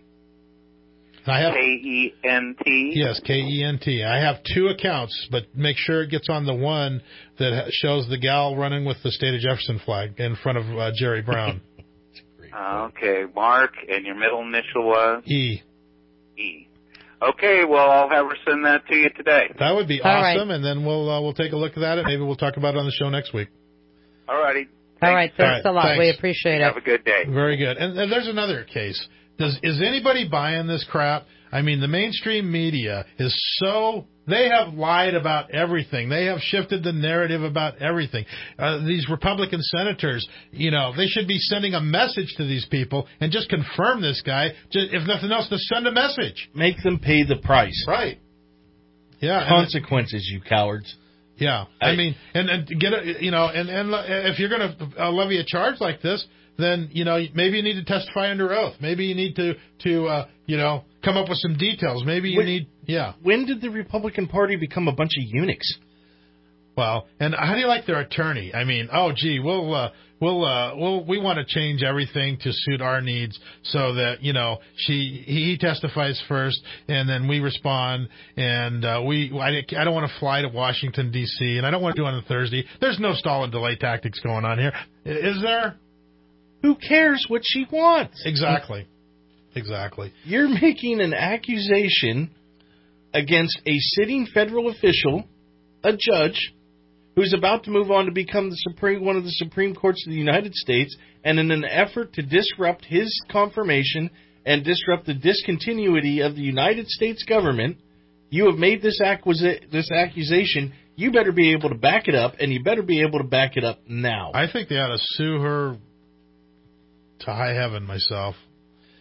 K-E-N-T?
Yes, K-E-N-T. I have two accounts, but make sure it gets on the one that shows the gal running with the state of Jefferson flag in front of Jerry Brown.
Okay, Mark, and your middle initial was?
E.
E. Okay, well, I'll have her send that to you today.
That would be awesome, and then we'll take a look at that. Maybe we'll talk about it on the show next week.
All righty.
All right, thanks a lot.
Thanks.
We appreciate it.
Have a good day.
Very good. And there's another case. Is anybody buying this crap? I mean, the mainstream media they have lied about everything. They have shifted the narrative about everything. These Republican senators, they should be sending a message to these people and just confirm this guy. If nothing else, to send a message.
Make them pay the price.
Right. Yeah.
Consequences, you cowards.
Yeah. I mean, and get it, and if you're going to levy a charge like this, then, maybe you need to testify under oath. Maybe you need to come up with some details. Maybe you need.
When did the Republican Party become a bunch of eunuchs?
Well, and how do you like their attorney? I mean, we want to change everything to suit our needs so that, he testifies first and then we respond, and I don't want to fly to Washington, D.C., and I don't want to do it on a Thursday. There's no stall and delay tactics going on here. Is there?
Who cares what she wants?
Exactly.
You're making an accusation against a sitting federal official, a judge, who's about to move on to become one of the Supreme Courts of the United States, and in an effort to disrupt his confirmation and disrupt the discontinuity of the United States government, you have made this accusation. You better be able to back it up, and you better be able to back it up now.
I think they ought to sue her to high heaven myself.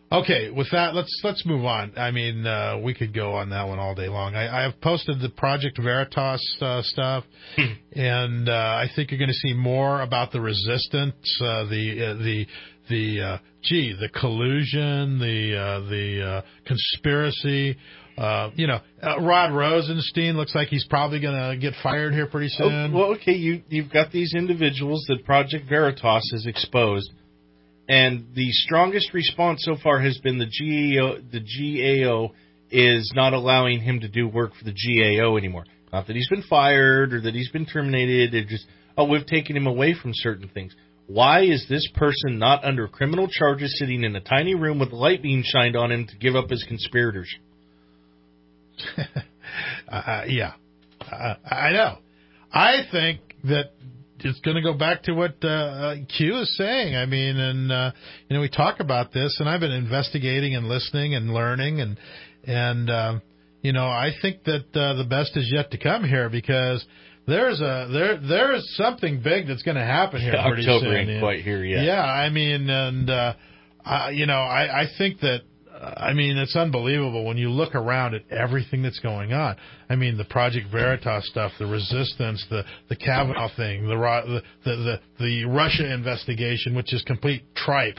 Okay, with that, let's move on. I mean, we could go on that one all day long. I have posted the Project Veritas stuff, and I think you're going to see more about the resistance, the collusion, the conspiracy. Rod Rosenstein looks like he's probably going to get fired here pretty soon.
Well, okay, you've got these individuals that Project Veritas has exposed. And the strongest response so far has been the GAO is not allowing him to do work for the GAO anymore. Not that he's been fired or that he's been terminated. It just, we've taken him away from certain things. Why is this person not under criminal charges sitting in a tiny room with a light beam shined on him to give up his conspirators?
Yeah. I know. I think that it's going to go back to what Q is saying. I mean, and we talk about this, and I've been investigating and listening and learning, and I think that the best is yet to come here, because there is something big that's going to happen here pretty soon.
October ain't quite here yet.
Yeah, I mean, and I think that. I mean, it's unbelievable when you look around at everything that's going on. I mean, the Project Veritas stuff, the resistance, the Kavanaugh thing, the Russia investigation, which is complete tripe.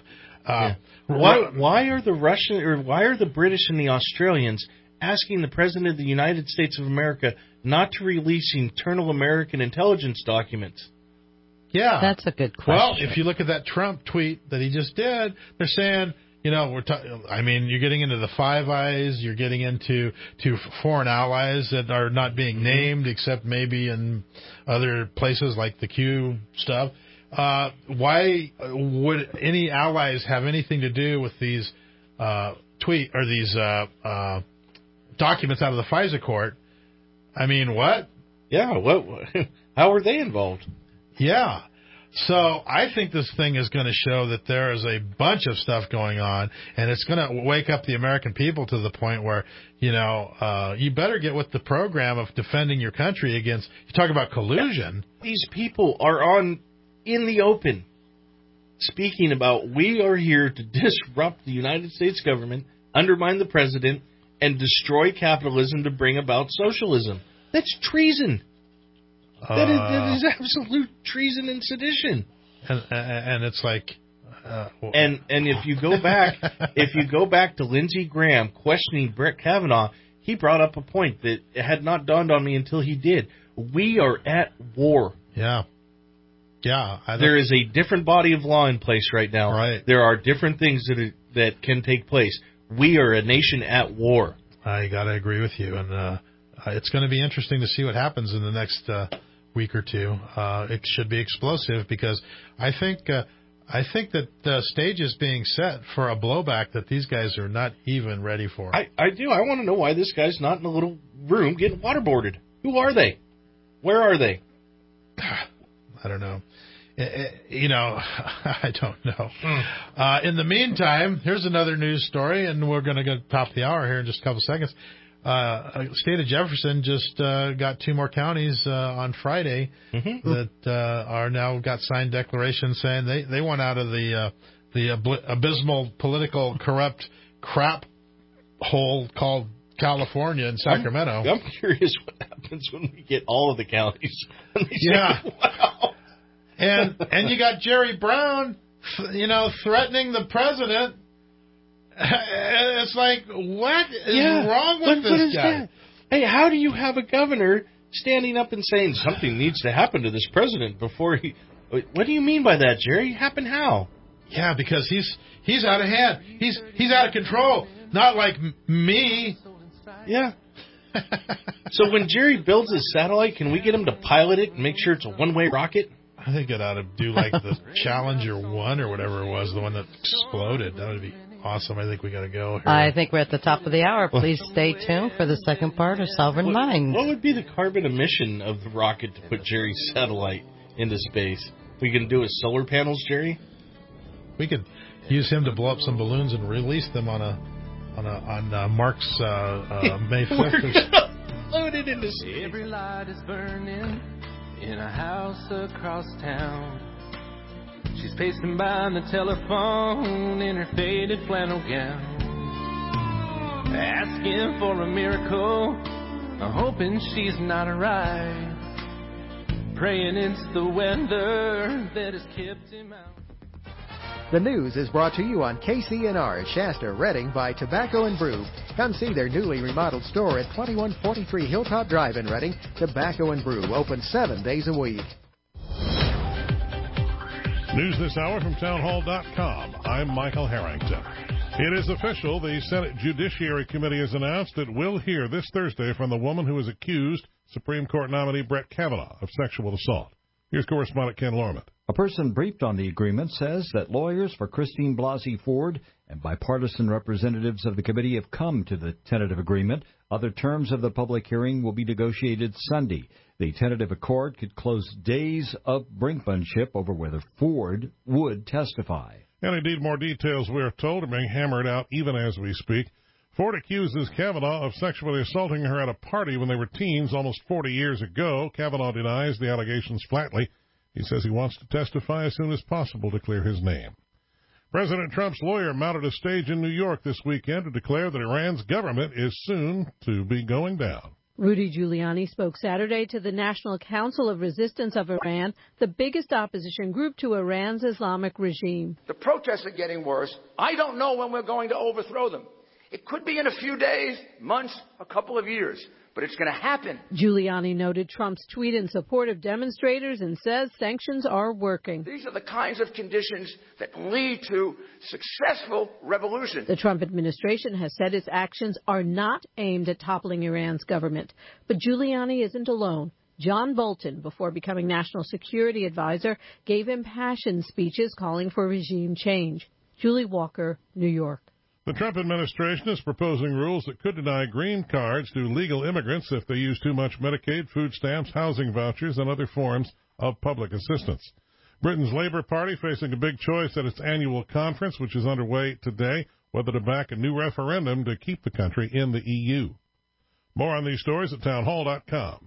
Why are the British and the Australians asking the President of the United States of America not to release internal American intelligence documents?
Yeah, that's a good question.
Well, if you look at that Trump tweet that he just did, they're saying, you're getting into the Five Eyes. You're getting into foreign allies that are not being named, except maybe in other places like the Q stuff. Why would any allies have anything to do with these these documents out of the FISA court? I mean, what?
Yeah, what? How are they involved?
Yeah. So I think this thing is going to show that there is a bunch of stuff going on, and it's going to wake up the American people to the point where, you better get with the program of defending your country against, you talk about collusion.
These people are in the open speaking about, we are here to disrupt the United States government, undermine the president, and destroy capitalism to bring about socialism. That's treason. That is absolute treason and sedition.
And it's like,
and if you go back to Lindsey Graham questioning Brett Kavanaugh, he brought up a point that had not dawned on me until he did. We are at war.
Yeah. Yeah.
There is a different body of law in place right now.
Right.
There are different things that can take place. We are a nation at war.
I got to agree with you, and it's going to be interesting to see what happens in the next week or two. It should be explosive, because I think that the stage is being set for a blowback that these guys are not even ready for.
I do. I want to know why this guy's not in a little room getting waterboarded. Who are they? Where are they?
I don't know. I don't know. In the meantime, here's another news story, and we're going to go top the hour here in just a couple seconds. State of Jefferson just got 2 more counties on Friday that are now got signed declarations saying they want out of the abysmal political corrupt crap hole called California and Sacramento.
I'm curious what happens when we get all of the counties.
Yeah. Wow. And you got Jerry Brown, threatening the president. It's like, what is wrong with this guy?
That? Hey, how do you have a governor standing up and saying something needs to happen to this president before he... What do you mean by that, Jerry? Happen how?
Yeah, because he's out of hand. He's out of control. Not like me.
Yeah. So when Jerry builds his satellite, can we get him to pilot it and make sure it's a one-way rocket?
I think it ought to do like the Challenger 1 or whatever it was, the one that exploded. That would be awesome. I think we got to go here.
I think we're at the top of the hour. Please stay tuned for the second part of Sovereign Minds.
What would be the carbon emission of the rocket to put Jerry's satellite into space? We can do with solar panels, Jerry?
We could use him to blow up some balloons and release them on Mark's May 5th.
Load it into space.
Every light is burning in a house across town.
She's pacing by the telephone in her faded flannel gown, asking for a miracle, hoping she's not alright, praying it's the weather that has kept him out.
The news is brought to you on KCNR, Shasta, Redding by Tobacco & Brew. Come see their newly remodeled store at 2143 Hilltop Drive in Redding. Tobacco & Brew, open 7 days a week.
News this hour from townhall.com. I'm Michael Harrington. It is official. The Senate Judiciary Committee has announced it will hear this Thursday from the woman who is accused, Supreme Court nominee Brett Kavanaugh, of sexual assault. Here's correspondent Ken Lorman.
A person briefed on the agreement says that lawyers for Christine Blasey Ford and bipartisan representatives of the committee have come to the tentative agreement. Other terms of the public hearing will be negotiated Sunday. The tentative accord could close days of brinkmanship over whether Ford would testify.
And indeed, more details, we are told, are being hammered out even as we speak. Ford accuses Kavanaugh of sexually assaulting her at a party when they were teens almost 40 years ago. Kavanaugh denies the allegations flatly. He says he wants to testify as soon as possible to clear his name. President Trump's lawyer mounted a stage in New York this weekend to declare that Iran's government is soon to be going down.
Rudy Giuliani spoke Saturday to the National Council of Resistance of Iran, the biggest opposition group to Iran's Islamic regime.
The protests are getting worse. I don't know when we're going to overthrow them. It could be in a few days, months, a couple of years, but it's going to happen.
Giuliani noted Trump's tweet in support of demonstrators and says sanctions are working.
These are the kinds of conditions that lead to successful revolution.
The Trump administration has said its actions are not aimed at toppling Iran's government. But Giuliani isn't alone. John Bolton, before becoming National Security Advisor, gave impassioned speeches calling for regime change. Julie Walker, New York.
The Trump administration is proposing rules that could deny green cards to legal immigrants if they use too much Medicaid, food stamps, housing vouchers, and other forms of public assistance. Britain's Labour Party facing a big choice at its annual conference, which is underway today, whether to back a new referendum to keep the country in the EU. More on these stories at townhall.com.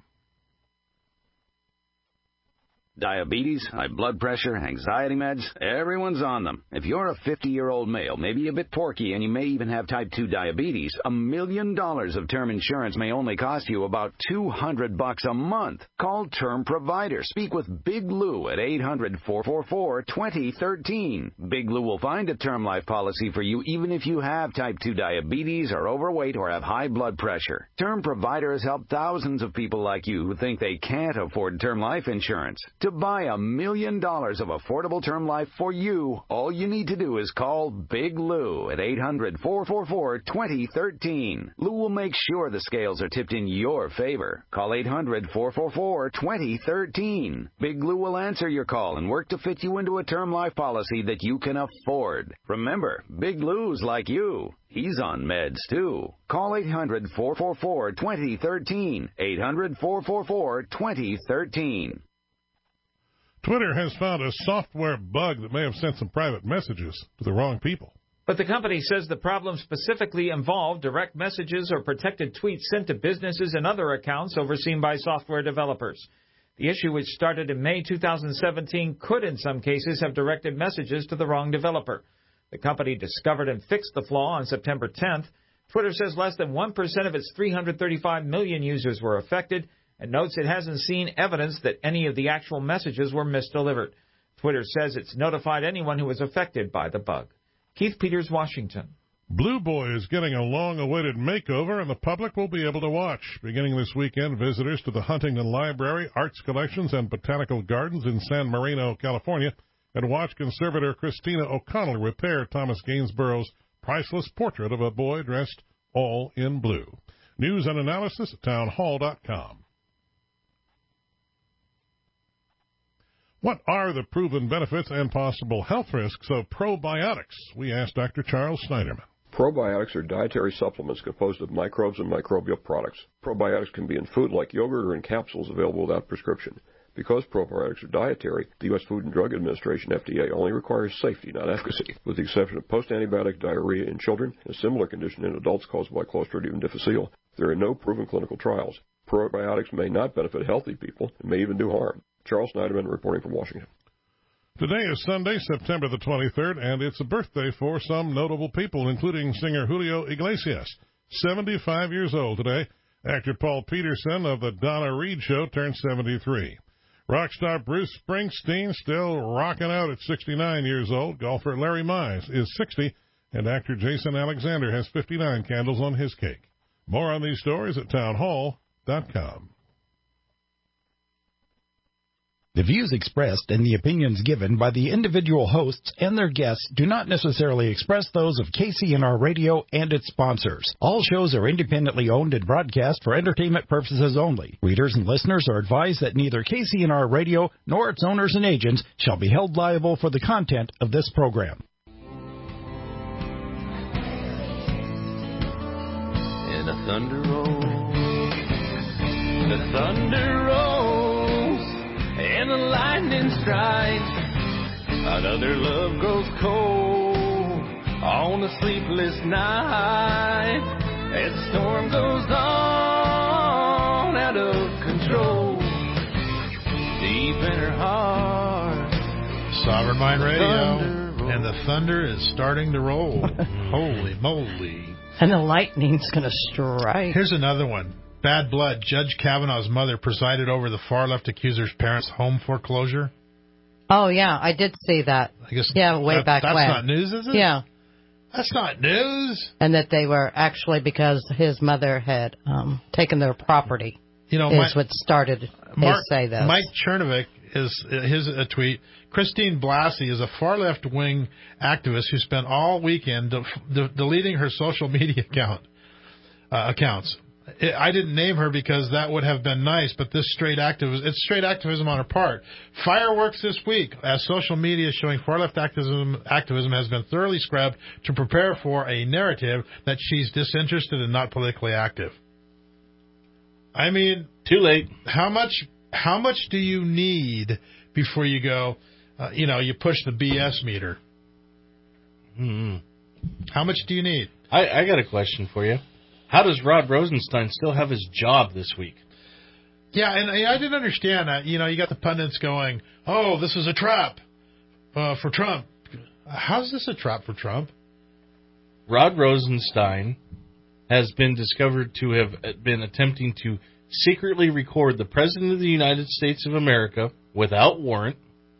Diabetes, high blood pressure, anxiety meds, everyone's on them. If you're a 50-year-old male, maybe a bit porky, and you may even have type 2 diabetes, $1 million of term insurance may only cost you about $200 a month. Call Term Provider. Speak with Big Lou at 800-444-2013. Big Lou will find a term life policy for you even if you have type 2 diabetes, are overweight, or have high blood pressure. Term Provider has helped thousands of people like you who think they can't afford term life insurance. To buy $1 million of affordable term life for you, all you need to do is call Big Lou at 800-444-2013. Lou will make sure the scales are tipped in your favor. Call 800-444-2013. Big Lou will answer your call and work to fit you into a term life policy that you can afford. Remember, Big Lou's like you. He's on meds, too. Call 800-444-2013. 800-444-2013.
Twitter has found a software bug that may have sent some private messages to the wrong people.
But the company says the problem specifically involved direct messages or protected tweets sent to businesses and other accounts overseen by software developers. The issue, which started in May 2017, could in some cases have directed messages to the wrong developer. The company discovered and fixed the flaw on September 10th. Twitter says less than 1% of its 335 million users were affected, and notes it hasn't seen evidence that any of the actual messages were misdelivered. Twitter says it's notified anyone who was affected by the bug. Keith Peters, Washington.
Blue Boy is getting a long-awaited makeover, and the public will be able to watch. Beginning this weekend, visitors to the Huntington Library, Arts Collections, and Botanical Gardens in San Marino, California, and watch conservator Christina O'Connell repair Thomas Gainsborough's priceless portrait of a boy dressed all in blue. News and analysis at townhall.com. What are the proven benefits and possible health risks of probiotics? We asked Dr. Charles Snyderman.
Probiotics are dietary supplements composed of microbes and microbial products. Probiotics can be in food like yogurt or in capsules available without prescription. Because probiotics are dietary, the U.S. Food and Drug Administration, FDA, only requires safety, not efficacy, with the exception of post-antibiotic diarrhea in children and a similar condition in adults caused by Clostridium difficile. There are no proven clinical trials. Probiotics may not benefit healthy people and may even do harm. Charles Snyderman reporting from Washington.
Today is Sunday, September the 23rd, and it's a birthday for some notable people, including singer Julio Iglesias, 75 years old today. Actor Paul Peterson of the Donna Reed Show turned 73. Rock star Bruce Springsteen still rocking out at 69 years old. Golfer Larry Mize is 60, and actor Jason Alexander has 59 candles on his cake. More on these stories at townhall.com.
The views expressed and the opinions given by the individual hosts and their guests do not necessarily express those of KCNR Radio and its sponsors. All shows are independently owned and broadcast for entertainment purposes only. Readers and listeners are advised that neither KCNR Radio nor its owners and agents shall be held liable for the content of this program.
And the thunder rolls, and the lightning strikes. Another love grows cold on a sleepless night. As the storm goes on out of control, deep in her heart.
Sovereign Mind Radio, and the thunder is starting to roll. Holy moly.
And the lightning's going to strike.
Here's another one. Bad blood. Judge Kavanaugh's mother presided over the far-left accuser's parents' home foreclosure.
Oh, yeah, I did see that.
I guess
way back
that's
when.
That's not news, is it?
Yeah.
That's not news.
And that they were actually because his mother had taken their property. Is what started his say this.
Mike Chernovic is his tweet. Christine Blasey is a far-left wing activist who spent all weekend deleting her social media accounts. I didn't name her because that would have been nice, but it's straight activism on her part. Fireworks this week as social media showing far-left activism has been thoroughly scrubbed to prepare for a narrative that she's disinterested and not politically active. I mean,
too late.
How much do you need before you go, you push the BS meter?
Mm-hmm.
How much do you need?
I got a question for you. How does Rod Rosenstein still have his job this week?
Yeah, and I didn't understand. You got the pundits going, oh, this is a trap for Trump. How's this a trap for Trump?
Rod Rosenstein has been discovered to have been attempting to secretly record the President of the United States of America without warrant,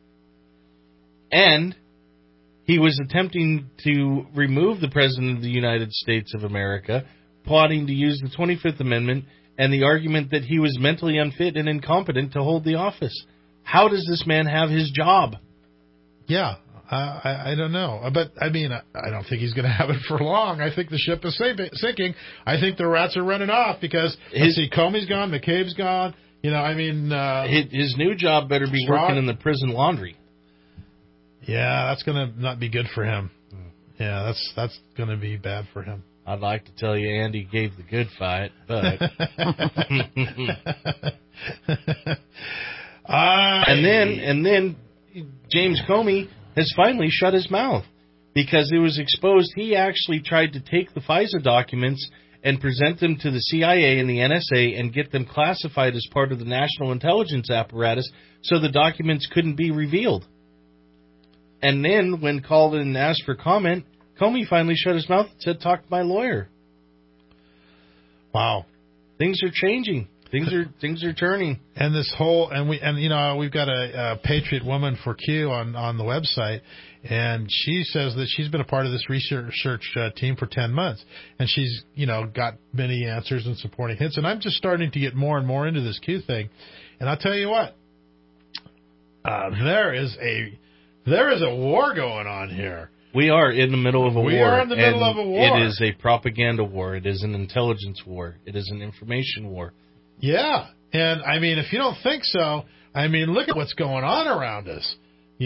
and he was attempting to remove the President of the United States of America, plotting to use the 25th Amendment and the argument that he was mentally unfit and incompetent to hold the office. How does this man have his job?
Yeah, I don't know. But, I don't think he's going to have it for long. I think the ship is sinking. I think the rats are running off because, Comey's gone, McCabe's gone.
His new job better be working in the prison laundry.
Yeah, that's going to not be good for him. Yeah, that's going to be bad for him.
I'd like to tell you Andy gave the good fight, but... And then James Comey has finally shut his mouth because it was exposed he actually tried to take the FISA documents and present them to the CIA and the NSA and get them classified as part of the national intelligence apparatus so the documents couldn't be revealed. And then when called in and asked for comment, Comey finally shut his mouth and said, talk to my lawyer.
Wow.
Things are changing. Things are turning.
And we've got a Patriot Woman for Q on the website, and she says that she's been a part of this research team for 10 months, and she's, got many answers and supporting hints. And I'm just starting to get more and more into this Q thing. And I'll tell you what, there is a war going on here.
We are in the middle of a war.
We are in the middle of a war.
It is a propaganda war. It is an intelligence war. It is an information war.
Yeah. And, if you don't think so, look at what's going on around us.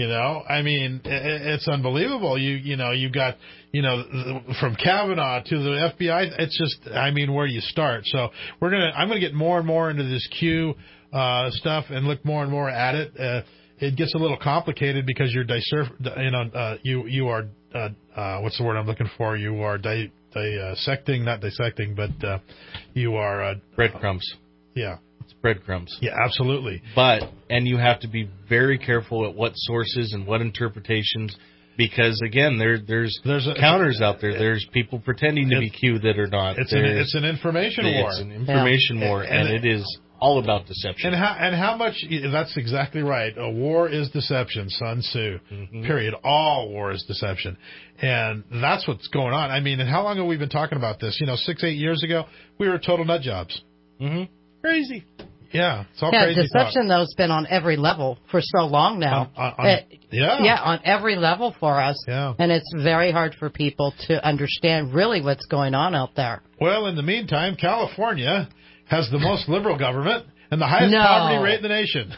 It's unbelievable. You've got, from Kavanaugh to the FBI. It's just, where do you start? So I'm going to get more and more into this Q stuff and look more and more at it. It gets a little complicated because you're you are what's the word I'm looking for? You are dissecting, not dissecting, but you are
breadcrumbs.
Yeah.
It's breadcrumbs.
Yeah, absolutely.
And you have to be very careful at what sources and what interpretations, because again, there's counters out there. There's people pretending to be Q that are not.
It's an information war.
It's an information war, and it is all about deception.
And how much? That's exactly right. A war is deception, Sun Tzu. Period. All war is deception, and that's what's going on. I mean, and how long have we been talking about this? 6-8 years ago, we were total nut jobs.
Crazy.
Yeah, it's all crazy
deception,
talk.
Though, has been on every level for so long now. On every level for us.
Yeah.
And it's very hard for people to understand really what's going on out there.
Well, in the meantime, California has the most liberal government and the highest poverty rate in the nation.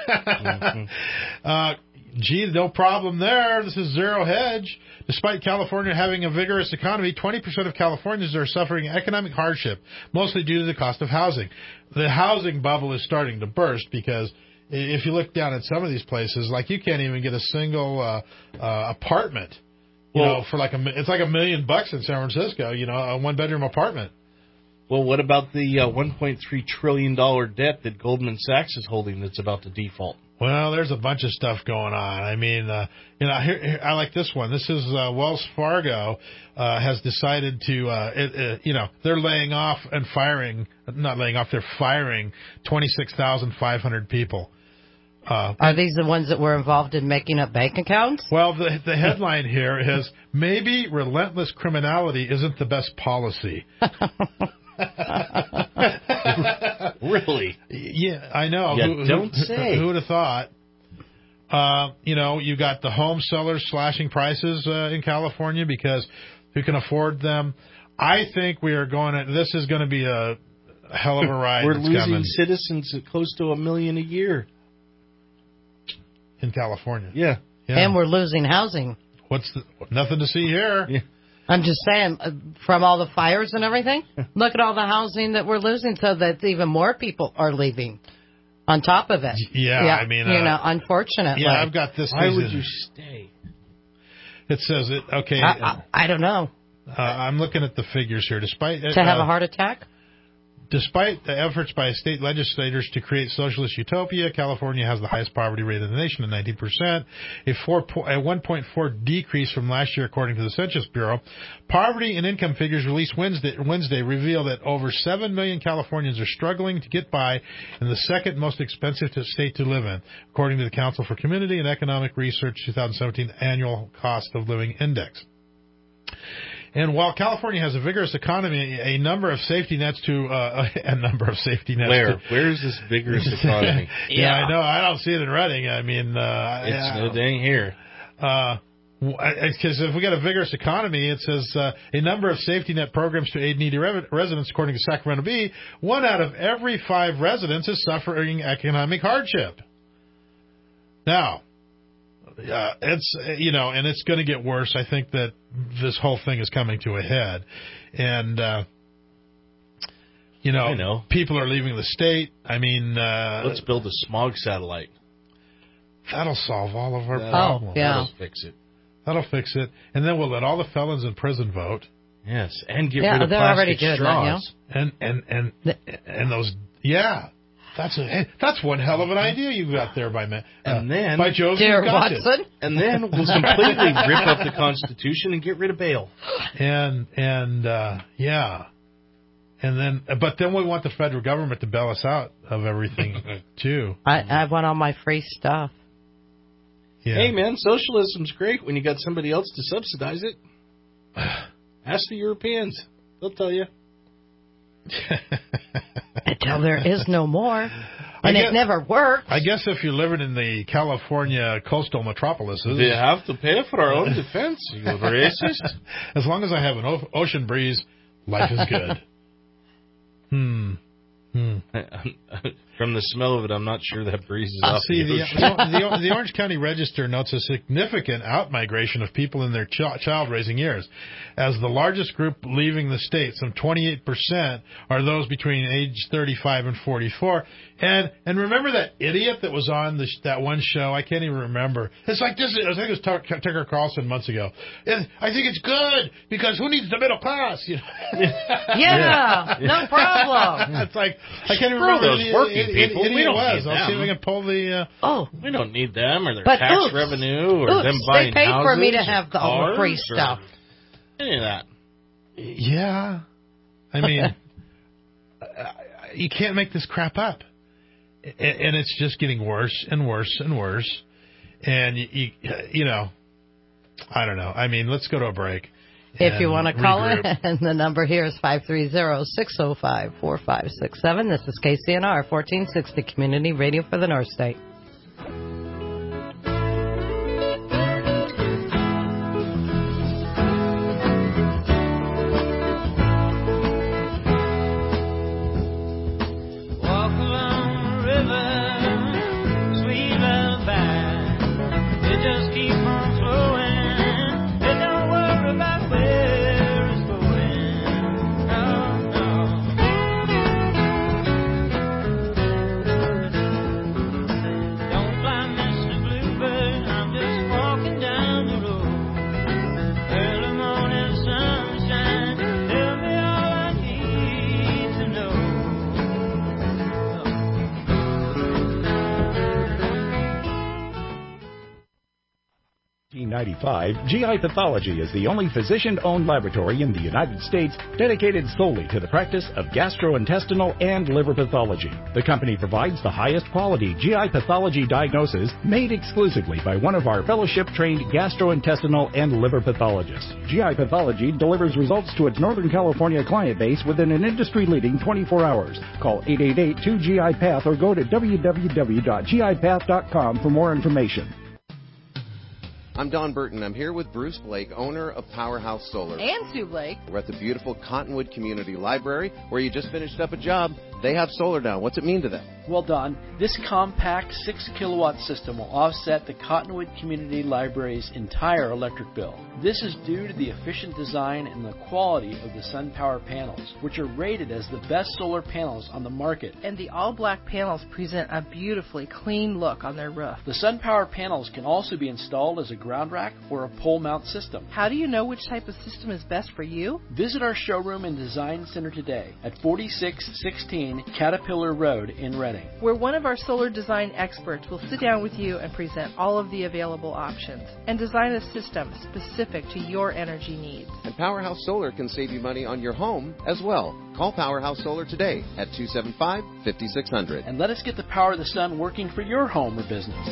No problem there. This is zero hedge. Despite California having a vigorous economy, 20% of Californians are suffering economic hardship, mostly due to the cost of housing. The housing bubble is starting to burst because if you look down at some of these places, like you can't even get a single apartment. For it's like $1 million in San Francisco. A 1-bedroom apartment.
Well, what about the $1.3 trillion debt that Goldman Sachs is holding that's about to default?
Well, there's a bunch of stuff going on. I mean, here, I like this one. This is Wells Fargo has decided to, they're laying off and firing, not laying off, they're firing 26,500 people.
Are these the ones that were involved in making up bank accounts?
Well, the headline here is, maybe relentless criminality isn't the best policy.
Really?
Yeah, I know.
Don't say.
Who would have thought? You got the home sellers slashing prices in California because who can afford them? I think this is going to be a hell of a ride.
We're losing citizens at close to 1 million a year.
In California.
Yeah.
And we're losing housing.
Nothing to see here.
Yeah.
I'm just saying, from all the fires and everything, look at all the housing that we're losing, so that even more people are leaving on top of it.
Yeah, I mean...
unfortunately.
Yeah, I've got this...
Why would you stay?
It says it... Okay.
I don't know.
I'm looking at the figures here.
To have a heart attack?
Despite the efforts by state legislators to create socialist utopia, California has the highest poverty rate in the nation at 19%, a 1.4 decrease from last year, according to the Census Bureau. Poverty and income figures released Wednesday reveal that over 7 million Californians are struggling to get by in the second most expensive state to live in, according to the Council for Community and Economic Research 2017 Annual Cost of Living Index. And while California has a vigorous economy, a number of safety nets.
Where is this vigorous economy?
Yeah, I know. I don't see it in Redding. I mean,
it's no dang here.
Because if we got a vigorous economy, it says a number of safety net programs to aid needy residents, according to Sacramento Bee. 1 out of every 5 residents is suffering economic hardship. Now, it's and it's going to get worse. I think that this whole thing is coming to a head, and
I know
people are leaving the state. I mean,
let's build a smog satellite.
That'll solve all of our problems.
That'll fix it.
That'll fix it, and then we'll let all the felons in prison vote.
Yes, and get rid of plastic straws.
And those. Yeah. That's one hell of an idea you got there by Jove.
Dear Watson.
And then we'll completely rip up the Constitution and get rid of bail.
And then we want the federal government to bail us out of everything too.
I want all my free stuff.
Yeah.
Hey man, socialism's great when you got somebody else to subsidize it. Ask the Europeans; they'll tell you.
Until there is no more. And it never works.
I guess if you're living in the California coastal metropolises...
We have to pay for our own defense, you racist.
As long as I have an ocean breeze, life is good.
From the smell of it, I'm not sure that breezes off.
See,
the ocean.
the Orange County Register notes a significant outmigration of people in their child-raising years. As the largest group leaving the state, some 28% are those between age 35 and 44. And remember that idiot that was on that one show? I can't even remember. It's like this. I think it was Tucker Carlson months ago. I think it's good because who needs the middle class? You know?
Yeah, no problem.
It's like I can't even remember
those working people. We don't need
I'll see if I
them.
can pull the.
We don't need them or their
But
tax
oops,
revenue or them
oops,
buying
they paid
houses
for me to
or
have all the free
cars or
stuff.
Any of that.
Yeah, I mean, you can't make this crap up, and it's just getting worse and worse and worse. And you know, I don't know. I mean, let's go to a break.
If you want to call
regroup.
in, the number here is 530-605-4567. This is KCNR 1460 Community Radio for the North State.
Walk along the river, sweet lullaby. It just keeps on flowing. And don't worry about where it's going. No, no. Don't fly, Mr. Bluebird. I'm just walking down the road. Early morning sunshine. Tell me all I need to know.
1995, GI Pathology is the only physician-owned laboratory in the United States dedicated solely to the practice of gastrointestinal and liver pathology. The company provides the highest quality GI pathology diagnosis made exclusively by one of our fellowship-trained gastrointestinal and liver pathologists. GI Pathology delivers results to its Northern California client base within an industry-leading 24 hours. Call 888-2GI-PATH or go to www.gipath.com for more information.
I'm Don Burton. I'm here with Bruce Blake, owner of Powerhouse Solar.
And Sue Blake.
We're at the beautiful Cottonwood Community Library, where you just finished up a job. They have solar down. What's it mean to them?
Well, Don, this compact 6-kilowatt system will offset the Cottonwood Community Library's entire electric bill. This is due to the efficient design and the quality of the SunPower panels, which are rated as the best solar panels on the market.
And the all-black panels present a beautifully clean look on their roof.
The SunPower panels can also be installed as a ground rack or a pole mount system.
How do you know which type of system is best for you?
Visit our showroom and design center today at 4616 Caterpillar Road in Reading,
where one of our solar design experts will sit down with you and present all of the available options and design a system specific to your energy needs.
And Powerhouse Solar can save you money on your home as well. Call Powerhouse Solar today at 275-5600.
And let us get the power of the sun working for your home or business.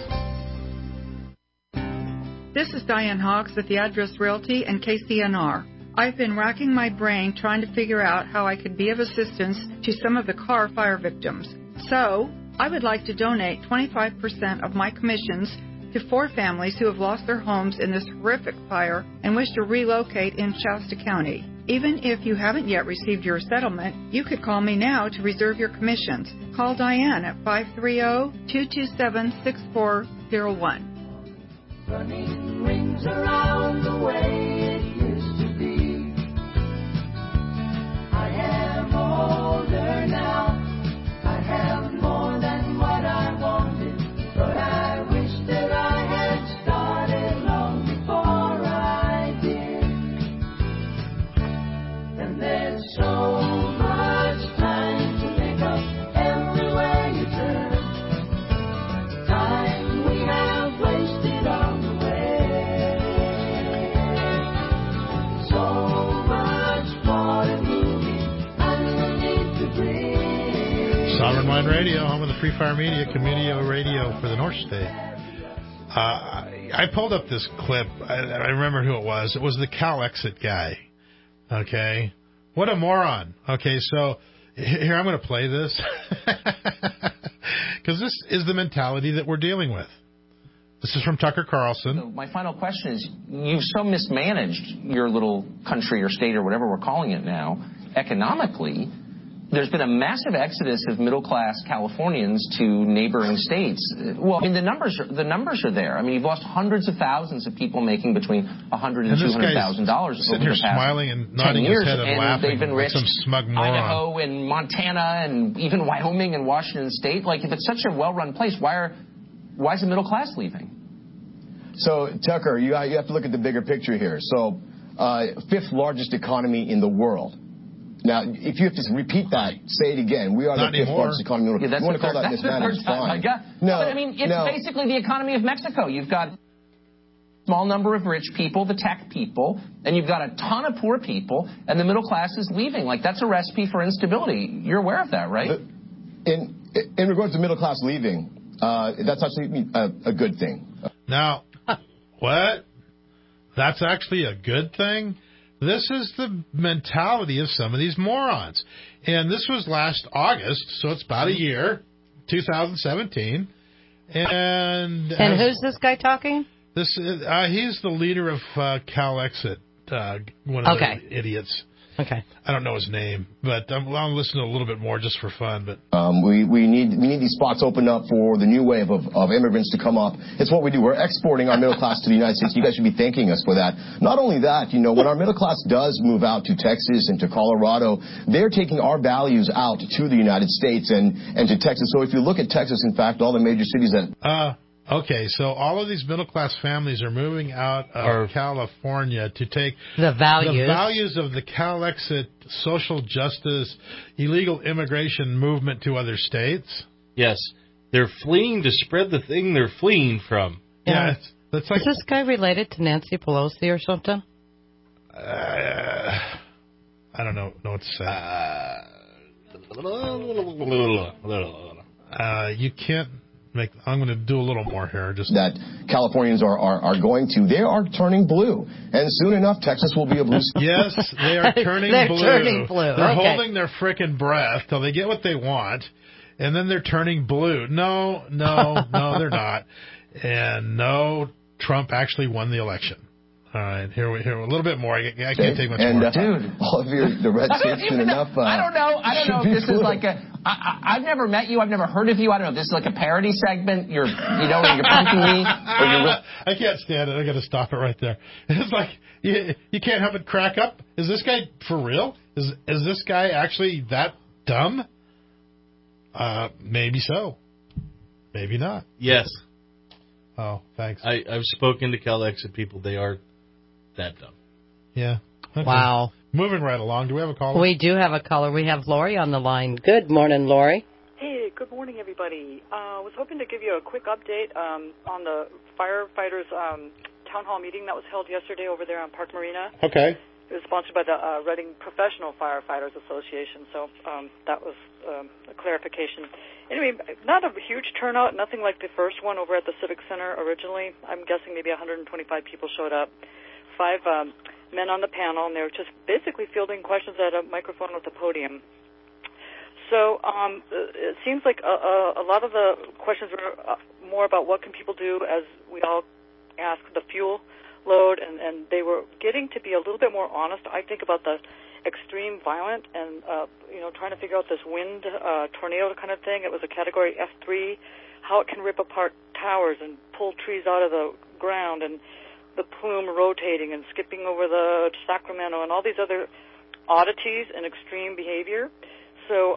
This is Diane Hawks at the Address Realty and KCNR. I've been racking my brain trying to figure out how I could be of assistance to some of the Carr fire victims. So, I would like to donate 25% of my commissions to 4 families who have lost their homes in this horrific fire and wish to relocate in Shasta County. Even if you haven't yet received your settlement, you could call me now to reserve your commissions. Call Diane at 530-227-6401.
Running rings around the way it used to be. I am older now. I have more than what I wanted, but I wish that I had started long before I did. And there's so much time to make up everywhere you turn. Time we have wasted on the way. So much water moving underneath the bridge.
Sovereign Mind Radio, home of the Free Fire Media, Community Radio for the North State. I pulled up this clip. I remember who it was. It was the Cal Exit guy. Okay. What a moron. Okay, so here I'm going to play this. Because this is the mentality that we're dealing with. This is from Tucker Carlson.
So my final question is, you've so mismanaged your little country or state or whatever we're calling it now, economically, there's been a massive exodus of middle-class Californians to neighboring states. Well, I mean, the numbers are there. I mean, you've lost hundreds of thousands of people making between $100,000 and $200,000 over the past
smiling and
10
nodding
years,
his head and laughing
they've enriched
like some smug moron.
Idaho and Montana and even Wyoming and Washington State. Like, if it's such a well-run place, why is the middle class leaving?
So, Tucker, you have to look at the bigger picture here. So, fifth largest economy in the world. Now, if you have to repeat that, say it again. We are the fifth largest economy in the world.
Yeah,
you want to call that mismanaged? Fine.
No, but I mean, it's basically the economy of Mexico. You've got a small number of rich people, the tech people, and you've got a ton of poor people, and the middle class is leaving. Like, that's a recipe for instability. You're aware of that, right?
In regards to middle class leaving, that's actually a good thing.
Now, what? That's actually a good thing? This is the mentality of some of these morons. And this was last August, so it's about a year, 2017. And
who's this guy talking?
He's the leader of CalExit, one of the idiots.
Okay.
I don't know his name, but I'll listen to a little bit more just for fun. But
we need these spots opened up for the new wave of immigrants to come up. It's what we do. We're exporting our middle class to the United States. You guys should be thanking us for that. Not only that, when our middle class does move out to Texas and to Colorado, they're taking our values out to the United States and to Texas. So if you look at Texas, in fact, all the major cities that...
Okay, so all of these middle-class families are moving out of California to take
the values
of the CalExit social justice, illegal immigration movement to other states.
Yes, they're fleeing to spread the thing they're fleeing from.
Yeah, that's like,
is this guy related to Nancy Pelosi or something?
I don't know what to say. You can't... I'm going to do a little more here.
That Californians are going to. They are turning blue. And soon enough, Texas will be a blue state.
Yes, they are turning
they're
blue.
Turning blue.
They're holding their frickin' breath till they get what they want, and then they're turning blue. No, they're not. And no, Trump actually won the election. All right, here a little bit more. I can't take much more.
Dude, all of the red state's been enough.
I don't know if this is like a... I've never met you. I've never heard of you. I don't know if this is like a parody segment. You're punking me.
I can't stand it. I got to stop it right there. It's like you can't help but crack up. Is this guy for real? Is this guy actually that dumb? Maybe so. Maybe not.
Yes.
Oh, thanks.
I've spoken to CalExit people. They are that dumb.
Yeah. Okay.
Wow.
Moving right along. Do we have a caller?
We do have a caller. We have Lori on the line. Good morning, Lori.
Hey, good morning, everybody. I was hoping to give you a quick update on the firefighters town hall meeting that was held yesterday over there on Park Marina.
Okay.
It was sponsored by the Reading Professional Firefighters Association, so that was a clarification. Anyway, not a huge turnout, nothing like the first one over at the Civic Center originally. I'm guessing maybe 125 people showed up. 5 men on the panel, and they were just basically fielding questions at a microphone at the podium. So it seems like a lot of the questions were more about what can people do as we all ask the fuel load, and they were getting to be a little bit more honest, I think, about the extreme violent and, trying to figure out this wind tornado kind of thing. It was a category F3, how it can rip apart towers and pull trees out of the ground, and the plume rotating and skipping over the Sacramento and all these other oddities and extreme behavior. So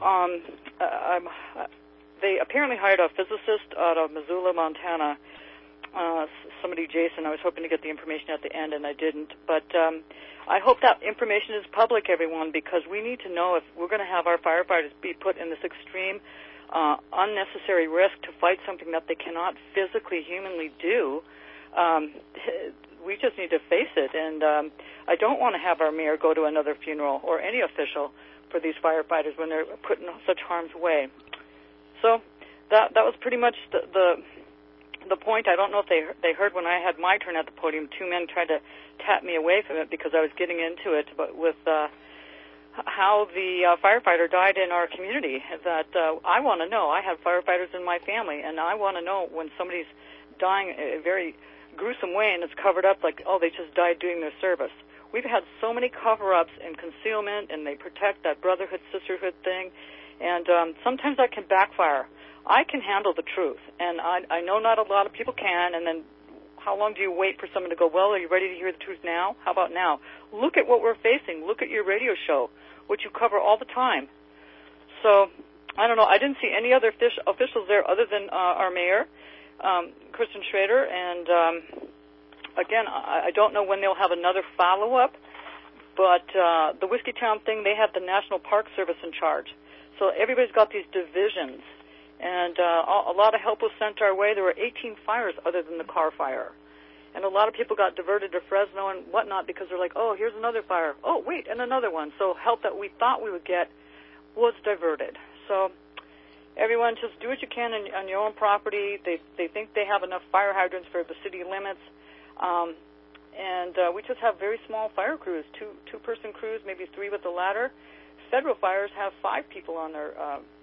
they apparently hired a physicist out of Missoula, Montana, somebody, Jason. I was hoping to get the information at the end, and I didn't. But I hope that information is public, everyone, because we need to know if we're going to have our firefighters be put in this extreme, unnecessary risk to fight something that they cannot physically, humanly do. We just need to face it, and I don't want to have our mayor go to another funeral or any official for these firefighters when they're put in such harm's way. So that was pretty much the point. I don't know if they heard when I had my turn at the podium. 2 men tried to tap me away from it because I was getting into it, but with how the firefighter died in our community. That I want to know. I have firefighters in my family, and I want to know when somebody's dying a very gruesome way and it's covered up like, oh, they just died doing their service. we've had so many cover-ups and concealment, and they protect that brotherhood, sisterhood thing, and sometimes that can backfire. I can handle the truth, and I know not a lot of people can, and then how long do you wait for someone to go, well, are you ready to hear the truth now? How about now? Look at what we're facing. Look at your radio show, which you cover all the time. So, I don't know. I didn't see any other officials there other than our mayor, Kristen Schrader, and again, I don't know when they'll have another follow-up, but the Whiskeytown thing, they have the National Park Service in charge. So everybody's got these divisions, and a lot of help was sent our way. There were 18 fires other than the car fire. And a lot of people got diverted to Fresno and whatnot because they're like, oh, here's another fire. Oh, wait, and another one. So help that we thought we would get was diverted. So everyone, just do what you can on your own property. They think they have enough fire hydrants for the city limits. And we just have very small fire crews, two-person crews, maybe 3 with the ladder. Federal fires have 5 people on their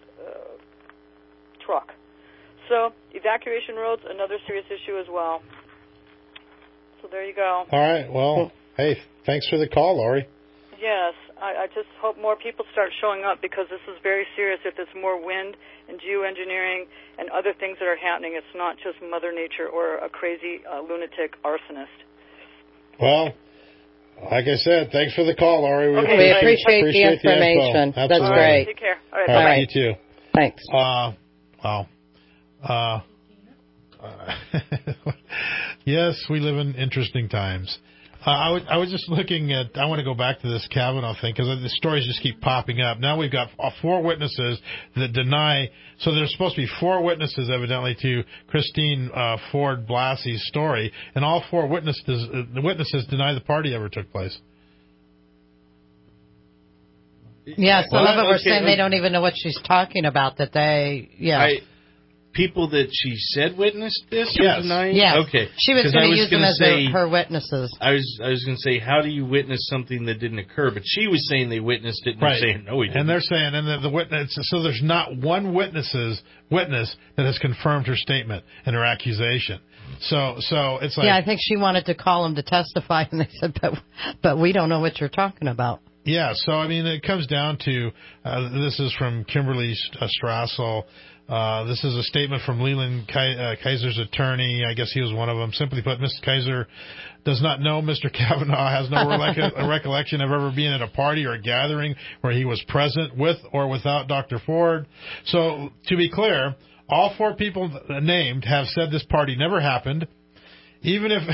truck. So evacuation roads, another serious issue as well. So there you go.
All right. Well, hey, thanks for the call, Lori.
Yes, I just hope more people start showing up because this is very serious. If there's more wind and geoengineering and other things that are happening, it's not just Mother Nature or a crazy lunatic arsonist.
Well, like I said, thanks for the call, Lori.
We appreciate the information. That's
Absolutely.
great.
Take care. All
All right.
Bye.
You too.
Thanks.
Wow. Yes, we live in interesting times. I was just looking at, I want to go back to this Kavanaugh thing because the stories just keep popping up. Now we've got 4 witnesses that deny, so there's supposed to be 4 witnesses evidently to Christine Ford Blassie's story, and all 4 witnesses deny the party ever took place.
Yeah, some of them were saying they don't even know what she's talking about, that they,
people that she said witnessed this?
Yes.
Yes.
Okay.
She was going to use them as her witnesses.
I was going to say, how do you witness something that didn't occur? But she was saying they witnessed it, and they're saying, no, we didn't.
And they're saying, and the witness, so there's not one witness that has confirmed her statement and her accusation. So it's like...
Yeah, I think she wanted to call him to testify, and they said, but we don't know what you're talking about.
Yeah, so, I mean, it comes down to, this is from Kimberly Strassel. This is a statement from Leland Kaiser's attorney. I guess he was one of them. Simply put, Mrs. Kaiser does not know Mr. Kavanaugh, has no recollection of ever being at a party or a gathering where he was present with or without Dr. Ford. So, to be clear, all 4 people named have said this party never happened, even if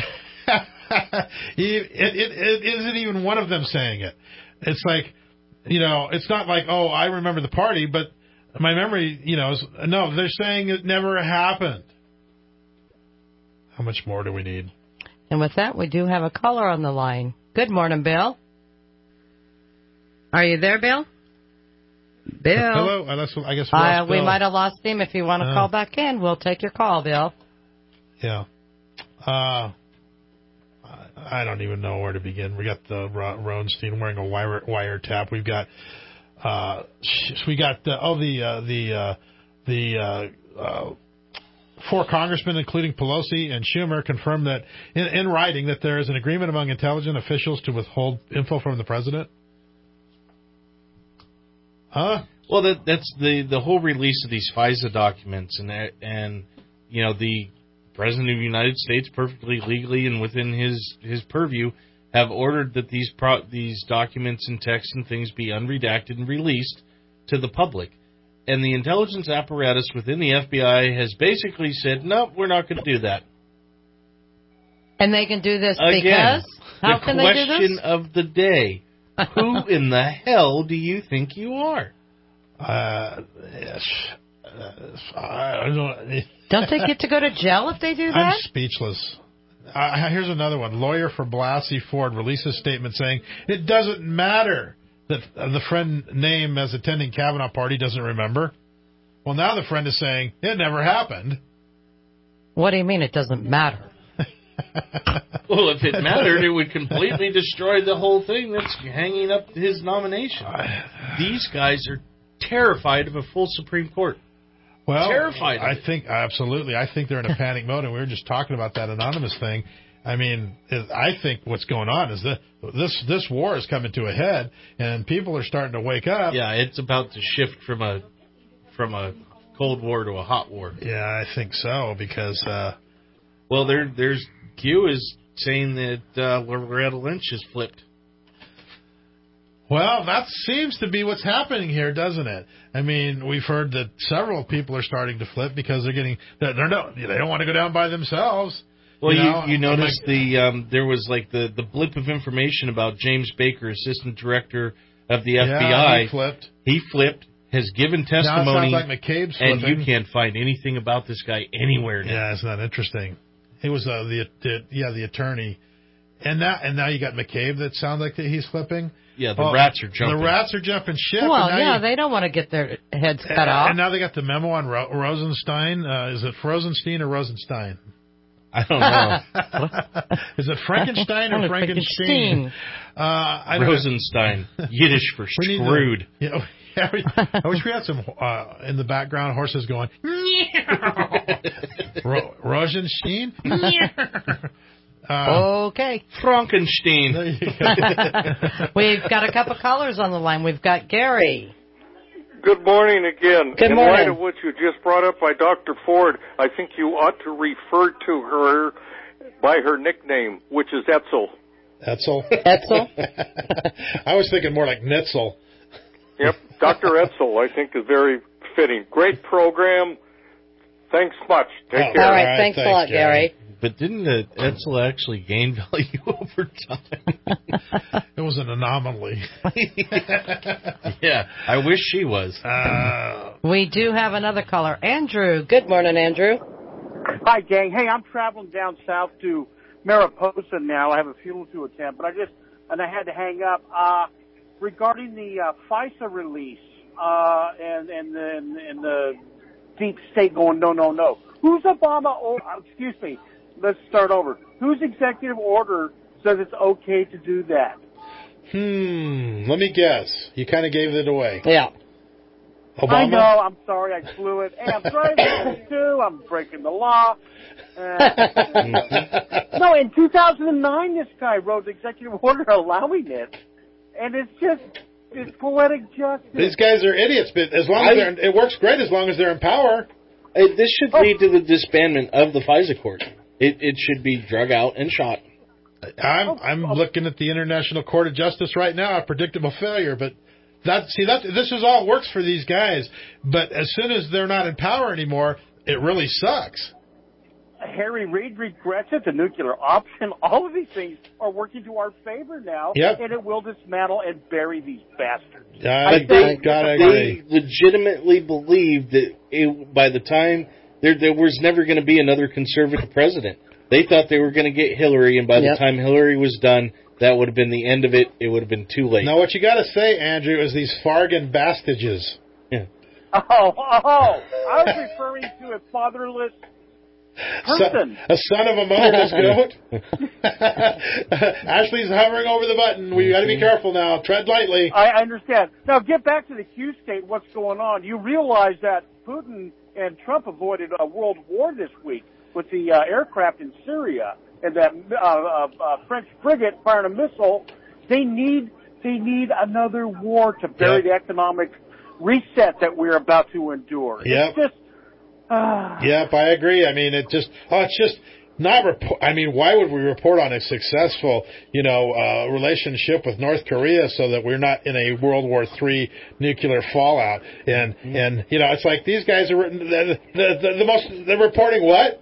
it isn't even one of them saying it. It's like, it's not like, oh, I remember the party, but my memory, is, no, they're saying it never happened. How much more do we need?
And with that, we do have a caller on the line. Good morning, Bill. Are you there, Bill? Bill.
Hello. I guess we lost
we
Bill.
might have lost him. If you want to call back in, we'll take your call, Bill.
Yeah. I don't even know where to begin. We got the Ronstein wearing a wiretap. We've got the 4 congressmen, including Pelosi and Schumer, confirmed that in writing that there is an agreement among intelligence officials to withhold info from the president. Huh?
Well, that's the whole release of these FISA documents, and the President of the United States, perfectly legally and within his purview, have ordered that these documents and texts and things be unredacted and released to the public. And the intelligence apparatus within the FBI has basically said, no, we're not going to do that.
And they can do this
Again,
because? How can they do this?
The question of the day. Who in the hell do you think you are?
Yes. I don't.
Don't they get to go to jail if they do that?
I'm speechless. Here's another one. Lawyer for Blasey Ford releases statement saying it doesn't matter that the friend name as attending Kavanaugh party doesn't remember. Well, now the friend is saying it never happened.
What do you mean it doesn't matter?
Well, if it mattered, it would completely destroy the whole thing that's hanging up his nomination. These guys are terrified of a full Supreme Court.
Well,
terrified.
I think absolutely. I think they're in a panic mode, and we were just talking about that anonymous thing. I mean, I think what's going on is that this war is coming to a head, and people are starting to wake up.
Yeah, it's about to shift from a Cold War to a hot war.
Yeah, I think so, because
there's Q is saying that Loretta Lynch is flipped.
Well, that seems to be what's happening here, doesn't it? I mean, we've heard that several people are starting to flip because they don't want to go down by themselves.
Well, you noticed there was like the blip of information about James Baker, Assistant Director of the FBI.
He flipped.
He flipped, has given testimony.
Now it sounds like McCabe's flipping.
And you can't find anything about this guy anywhere now.
Yeah, it's not interesting. He was the attorney. And now you got McCabe that sounds like he's flipping.
Yeah, the rats are jumping.
The rats are jumping ship.
Well, they don't want to get their heads cut off.
And now they got the memo on Rosenstein. Is it Rosenstein or Rosenstein?
I don't know.
Is it Frankenstein or Frankenstein?
Rosenstein. Yiddish for screwed.
I wish we had some in the background horses going. Rosenstein?
Okay.
Frankenstein.
There you go.
We've got a couple callers on the line. We've got Gary.
Good morning again.
Good
In
morning.
light of what you just brought up by Dr. Ford, I think you ought to refer to her by her nickname, which is Etzel.
Etzel?
Etzel?
I was thinking more like Nitzel.
Yep, Dr. Etzel, I think, is very fitting. Great program. Thanks much. Take care.
All right, thanks a lot, Gary.
But didn't Etzel actually gain value over time?
It was an anomaly.
Yeah, I wish she was.
We do have another caller. Andrew. Good morning, Andrew.
Hi, gang. Hey, I'm traveling down south to Mariposa now. I have a funeral to attend, but I had to hang up. Regarding the FISA release and the deep state going, no. Who's Obama? Excuse me. Let's start over. Whose executive order says it's okay to do that?
Let me guess. You kind of gave it away.
Yeah.
Obama?
I know. I'm sorry. I blew it. Hey, I'm driving too. I'm breaking the law. No, in 2009, this guy wrote the executive order allowing it, and it's poetic justice.
These guys are idiots, but as long as it works great as long as they're in power.
This should lead to the disbandment of the FISA court. It should be drug out and shot.
I'm looking at the International Court of Justice right now, a predictable failure, but this is all works for these guys, but as soon as they're not in power anymore, it really sucks.
Harry Reid regrets it, the nuclear option, all of these things are working to our favor now, and it will dismantle and bury these bastards.
They legitimately believed that by the time there was never going to be another conservative president. They thought they were going to get Hillary, and by the time Hillary was done, that would have been the end of it. It would have been too late.
Now, what you got to say, Andrew, is these Fargan bastages.
Yeah. I was referring to a fatherless person.
A son of a motherless goat? Ashley's hovering over the button. We got to be careful now. Tread lightly.
I understand. Now, get back to the Q state. What's going on? You realize that Putin and Trump avoided a world war this week with the aircraft in Syria and that French frigate firing a missile. They need another war to bury the economic reset that we're about to endure.
Yep.
It's just...
Yep, I agree. I mean, it's just not. Why would we report on a successful, relationship with North Korea so that we're not in a World War III nuclear fallout? And it's like these guys are they're reporting what?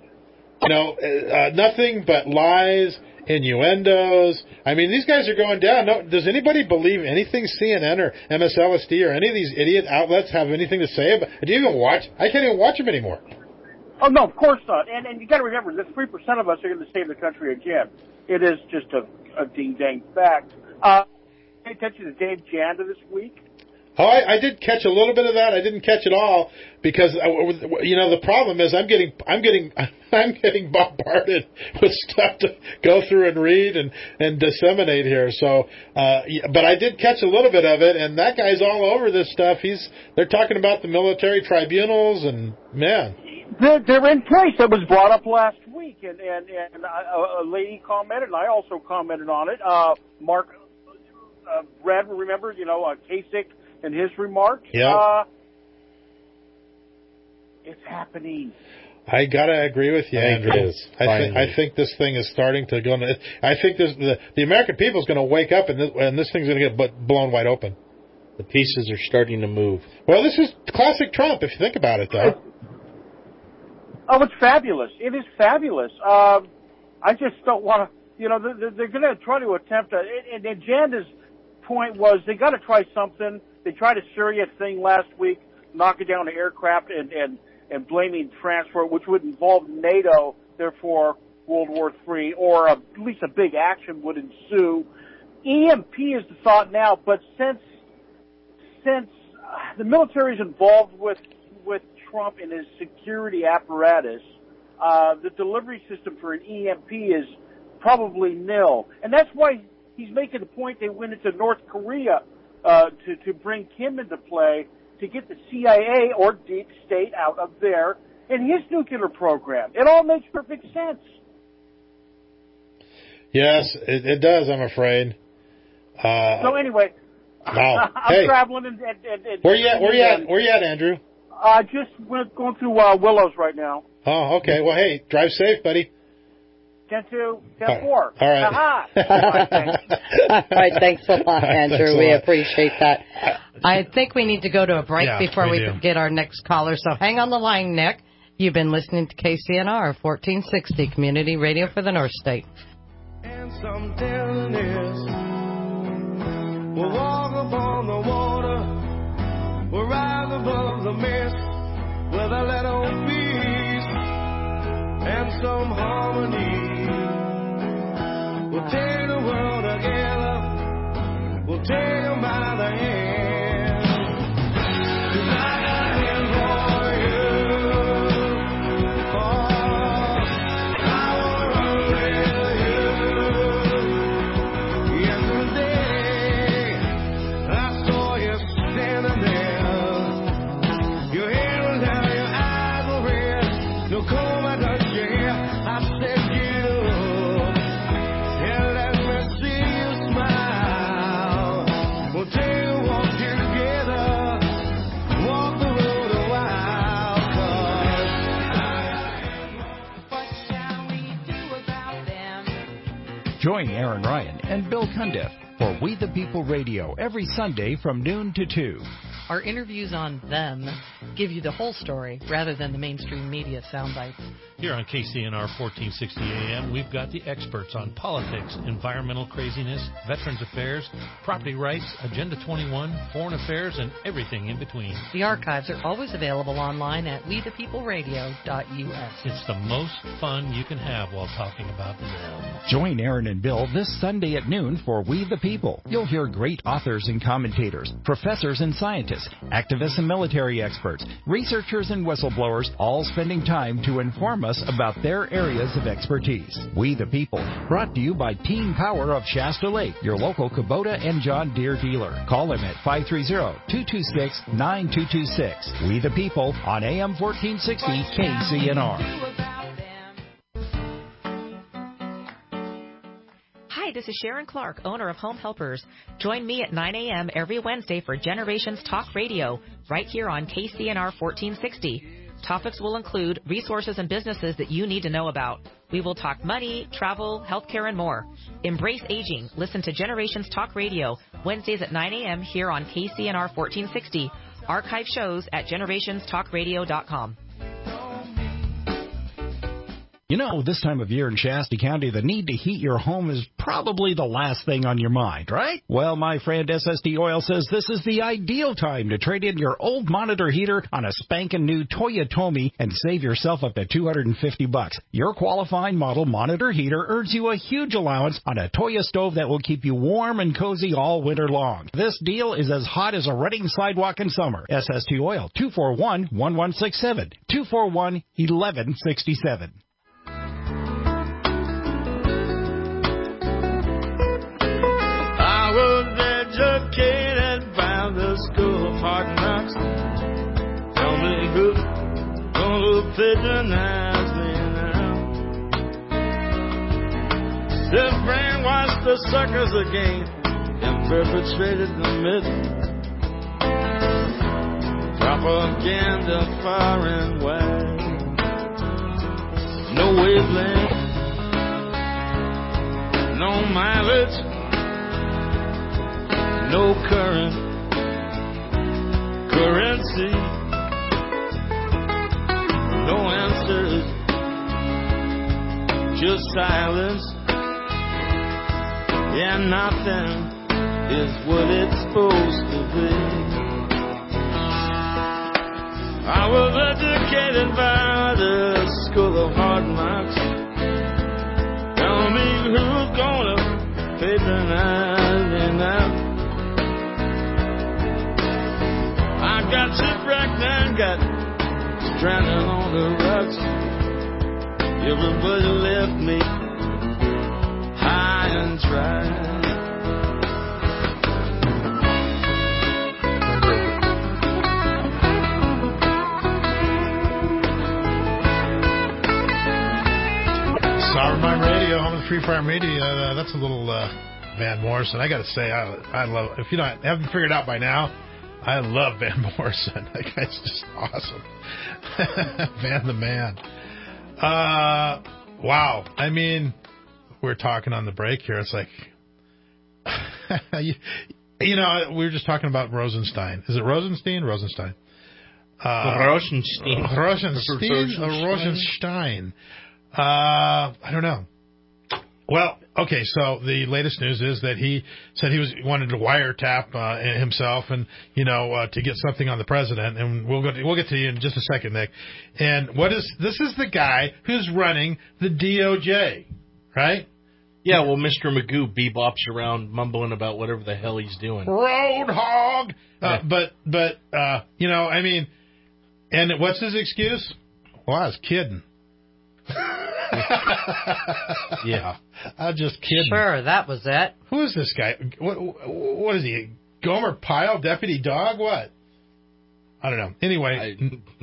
Nothing but lies, innuendos. I mean, these guys are going down. No, does anybody believe anything CNN or MSLSD or any of these idiot outlets have anything to say about? Do you even watch? I can't even watch them anymore.
Oh, no, of course not. And you got to remember, this 3% of us are going to save the country again. It is just a ding-dang fact. Pay attention to Dave Janda this week.
Oh, I did catch a little bit of that. I didn't catch it all because the problem is I'm getting bombarded with stuff to go through and read and disseminate here. So, but I did catch a little bit of it, and that guy's all over this stuff. They're talking about the military tribunals, and man,
they're in place. It was brought up last week, and a lady commented, and I also commented on it. Mark Brad, remember, Kasich and his remarks.
Yeah.
It's happening.
I gotta agree with you, Andrew.
It is.
I think this thing is starting to go. I think the American people is going to wake up, and this thing's going to get blown wide open.
The pieces are starting to move.
Well, this is classic Trump, if you think about it, though.
Oh, it's fabulous. It is fabulous. I just don't want to, they're going to try to attempt and Janda's point was they got to try something. They tried a Syria thing last week, knocking down an aircraft and blaming France for it, which would involve NATO, therefore World War III, or at least a big action would ensue. EMP is the thought now, but since the military is involved with Trump and his security apparatus, the delivery system for an EMP is probably nil. And that's why he's making the point they went into North Korea to bring Kim into play to get the CIA or deep state out of there and his nuclear program. It all makes perfect sense.
Yes, it does, I'm afraid.
So anyway,
wow.
I'm traveling and
where you at, Andrew?
Just going through Willows right now.
Oh, okay. Well, hey, drive safe, buddy.
10-4.
All right.
Aha.
All right, thanks a lot, Andrew. We appreciate that. I think we need to go to a break before we get our next caller, so hang on the line, Nick. You've been listening to KCNR 1460, Community Radio for the North State.
And some tenderness will walk upon the water, will rise above the mist with a little peace and some harmony. We'll take the world together, we'll take them by the hand. Tonight I'm here for you. Oh, I will run with you. Yesterday, I saw you standing there. Your hair was down, your eyes were red. No comb I touched your hair. I said you.
Join Aaron Ryan and Bill Cundiff for We the People Radio every Sunday from noon to 2.
Our interviews on them give you the whole story rather than the mainstream media sound bites.
Here on KCNR 1460 AM, we've got the experts on politics, environmental craziness, veterans affairs, property rights, Agenda 21, foreign affairs, and everything in between.
The archives are always available online at wethepeopleradio.us.
It's the most fun you can have while talking about them.
Join Aaron and Bill this Sunday at noon for We the People. You'll hear great authors and commentators, professors and scientists, activists and military experts, researchers and whistleblowers, all spending time to inform us about their areas of expertise. We the People, brought to you by Team Power of Shasta Lake, your local Kubota and John Deere dealer. Call them at 530-226-9226. We the People on AM 1460 KCNR.
Hi, this is Sharon Clark, owner of Home Helpers. Join me at 9 a.m. every Wednesday for Generations Talk Radio, right here on KCNR 1460. Topics will include resources and businesses that you need to know about. We will talk money, travel, healthcare, and more. Embrace aging. Listen to Generations Talk Radio, Wednesdays at 9 a.m. here on KCNR 1460. Archive shows at generationstalkradio.com.
You know, this time of year in Shasta County, the need to heat your home is probably the last thing on your mind, right? Well, my friend SSD Oil says this is the ideal time to trade in your old monitor heater on a spanking new Toyotomi and save yourself up to $250. Your qualifying model monitor heater earns you a huge allowance on a Toyo stove that will keep you warm and cozy all winter long. This deal is as hot as a Reading sidewalk in summer. SSD Oil, 241-1167, 241-1167.
Educated by the school of hard knocks. Tell me who gonna patronize me now? the suckers again and perpetrated the myth. Propaganda far and wide. No wavelength, no mileage, no currency, no answers, just silence. Yeah, nothing is what it's supposed to be. I was educated by the school of hard knocks. Tell me who's gonna patronize me now. I got shipwrecked and got stranded on the rocks. Everybody left me high and dry.
Sourmine Radio, home of the Free Fire Media. That's a little Van Morrison. I got to say, I love. If you haven't figured out by now, I love Van Morrison. That guy's just awesome. Van the man. Wow. I mean, we're talking on the break here. It's like, you know, we were just talking about Rosenstein. Is it Rosenstein? Rosenstein.
Rosenstein.
Rosenstein. I don't know. Well, okay, so the latest news is that he said he wanted to wiretap himself and, you know, to get something on the president, and we'll get to you in just a second, Nick. And this is the guy who's running the DOJ, right?
Yeah, well, Mr. Magoo bebops around mumbling about whatever the hell he's doing.
Roadhog! But you know, I mean, and what's his excuse? Well, I was kidding.
Yeah.
I'm just kidding.
Sure, that was it.
Who is this guy? What is he? Gomer Pyle, deputy dog? What? I don't know. Anyway.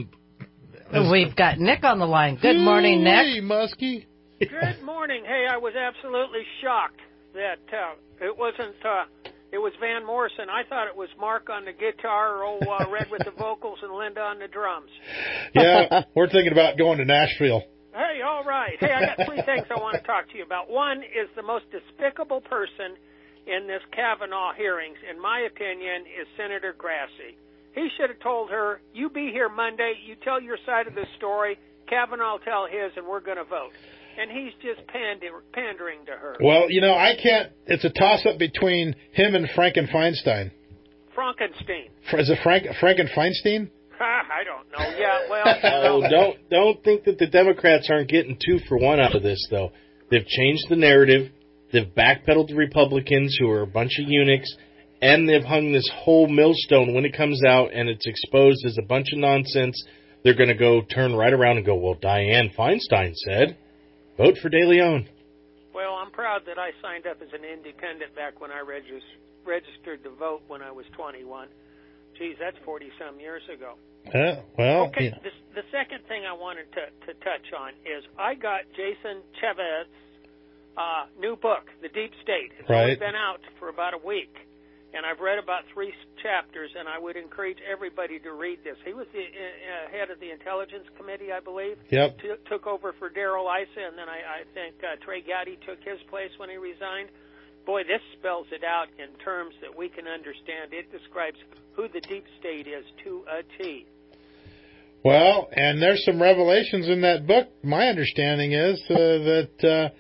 We've got Nick on the line. Good morning, Nick.
Hey, Muskie.
Good morning. Hey, I was absolutely shocked that it wasn't... it was Van Morrison. I thought it was Mark on the guitar, or Red with the vocals, and Linda on the drums.
Yeah, we're thinking about going to Nashville.
Hey, all right. Hey, I got three things I want to talk to you about. One is the most despicable person in this Kavanaugh hearings, in my opinion, is Senator Grassley. He should have told her, you be here Monday, you tell your side of the story, Kavanaugh will tell his, and we're going to vote. And he's just pandering to her.
Well, you know, I can't. It's a toss-up between him and Frankenfeinstein.
Frankenstein.
Is it Frankenfeinstein?
I don't know. Yeah, well.
Don't think that the Democrats aren't getting 2 for 1 out of this, though. They've changed the narrative. They've backpedaled the Republicans, who are a bunch of eunuchs, and they've hung this whole millstone when it comes out and it's exposed as a bunch of nonsense. They're going to go turn right around and go, well, Dianne Feinstein said, vote for De Leon.
Well, I'm proud that I signed up as an independent back when I registered to vote when I was 21. Geez, that's 40-some years ago.
Well,
okay.
Yeah.
The second thing I wanted to touch on is I got Jason Chavez's new book, The Deep State. It's only been out for about a week, and I've read about 3 chapters, and I would encourage everybody to read this. He was the head of the Intelligence Committee, I believe.
Yep.
Took over for Darrell Issa, and then I think Trey Gowdy took his place when he resigned. Boy, this spells it out in terms that we can understand. It describes who the deep state is to a T.
Well, and there's some revelations in that book. My understanding is that,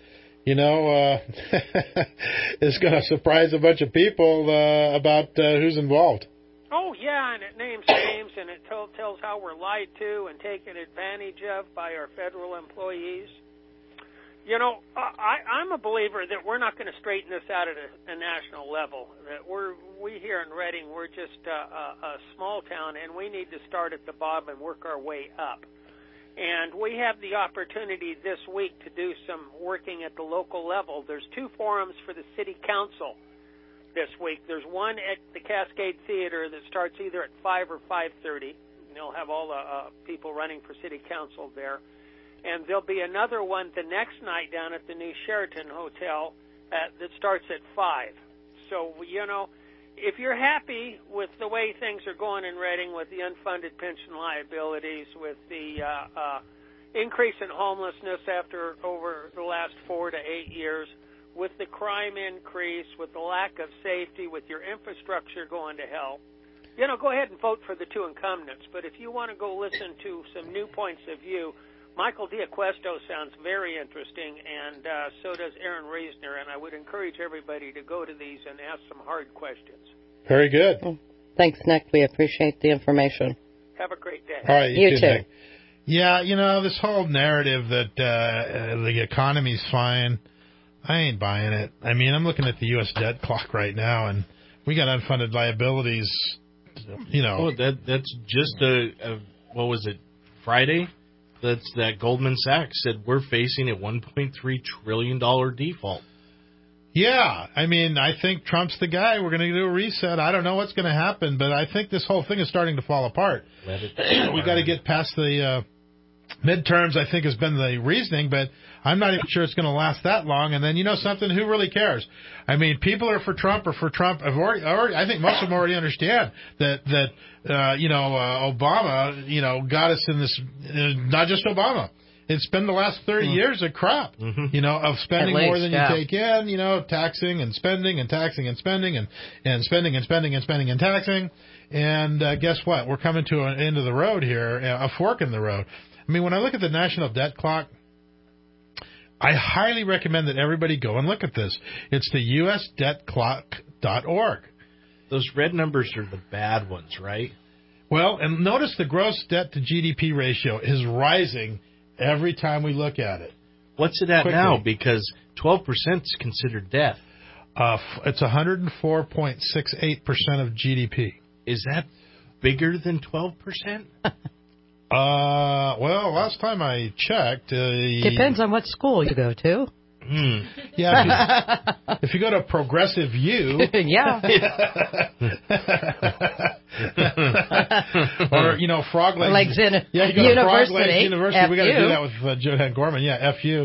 it's going to surprise a bunch of people about who's involved.
Oh, yeah, and it names names, and it tells how we're lied to and taken advantage of by our federal employees. You know, I'm a believer that we're not going to straighten this out at a national level. That we here in Reading, we're just a small town, and we need to start at the bottom and work our way up. And we have the opportunity this week to do some working at the local level. There's 2 forums for the city council this week. There's one at the Cascade Theater that starts either at 5 or 5:30. And they'll have all the people running for city council there. And there'll be another one the next night down at the new Sheraton Hotel that starts at 5. So, if you're happy with the way things are going in Reading with the unfunded pension liabilities, with the increase in homelessness over the last 4 to 8 years, with the crime increase, with the lack of safety, with your infrastructure going to hell, go ahead and vote for the 2 incumbents. But if you want to go listen to some new points of view, Michael D'Aquesto sounds very interesting, and so does Aaron Reisner, and I would encourage everybody to go to these and ask some hard questions.
Very good.
Thanks, Nick. We appreciate the information.
Have a great day.
All right,
you too.
Nick. Yeah, this whole narrative that the economy's fine, I ain't buying it. I mean, I'm looking at the U.S. debt clock right now, and we got unfunded liabilities,
Oh, that's just what was it, Friday? That Goldman Sachs said we're facing a $1.3 trillion default.
Yeah, I mean, I think Trump's the guy. We're going to do a reset. I don't know what's going to happen, but I think this whole thing is starting to fall apart. We got to get past the midterms, I think, has been the reasoning, but I'm not even sure it's going to last that long. And then, something, who really cares? I mean, people are for Trump or for Trump. I think most of them already understand that Obama, got us in this, not just Obama. It's been the last 30 years of crap, of spending more than you take in, taxing and spending and taxing and spending and spending and spending and spending and taxing. And guess what? We're coming to an end of the road here, a fork in the road. I mean, when I look at the national debt clock, I highly recommend that everybody go and look at this. It's the usdebtclock.org.
Those red numbers are the bad ones, right?
Well, and notice the gross debt to GDP ratio is rising every time we look at it.
What's it at now? Because 12% is considered debt.
It's 104.68% of GDP.
Is that bigger than 12%?
Well, last time I checked...
Depends on what school you go to.
Yeah, if you go to Progressive U...
yeah.
Or, Frog Legs...
you
go to Frog Legs University.
FU.
We got to do that with Johan Gorman. Yeah, FU.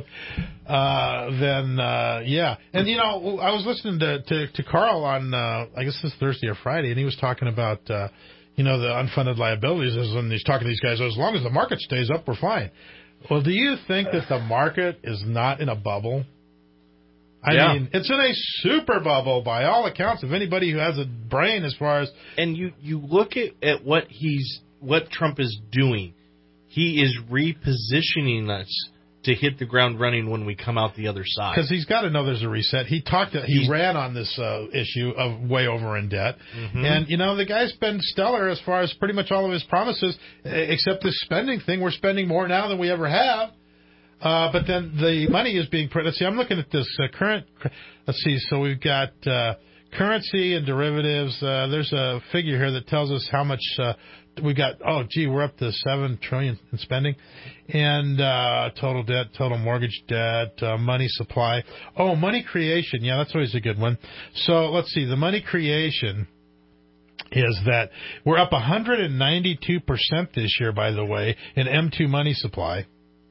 Yeah. And, I was listening to Carl on, I guess this Thursday or Friday, and he was talking about... the unfunded liabilities, and he's talking to these guys, as long as the market stays up, we're fine. Well, do you think that the market is not in a bubble? I mean, it's in a super bubble by all accounts of anybody who has a brain as far as...
And you look at what Trump is doing. He is repositioning us to hit the ground running when we come out the other side.
Because he's got to know there's a reset. He ran on this issue of way over in debt. Mm-hmm. And, the guy's been stellar as far as pretty much all of his promises, except this spending thing. We're spending more now than we ever have. But then the money is being printed. Let's see, I'm looking at this current. Let's see, so we've got currency and derivatives. There's a figure here that tells us how much we got. We're up to $7 trillion in spending, and total debt, total mortgage debt, money supply. Money creation. Yeah, that's always a good one. So let's see. The money creation is that we're up 192% this year, by the way, in M2 money supply.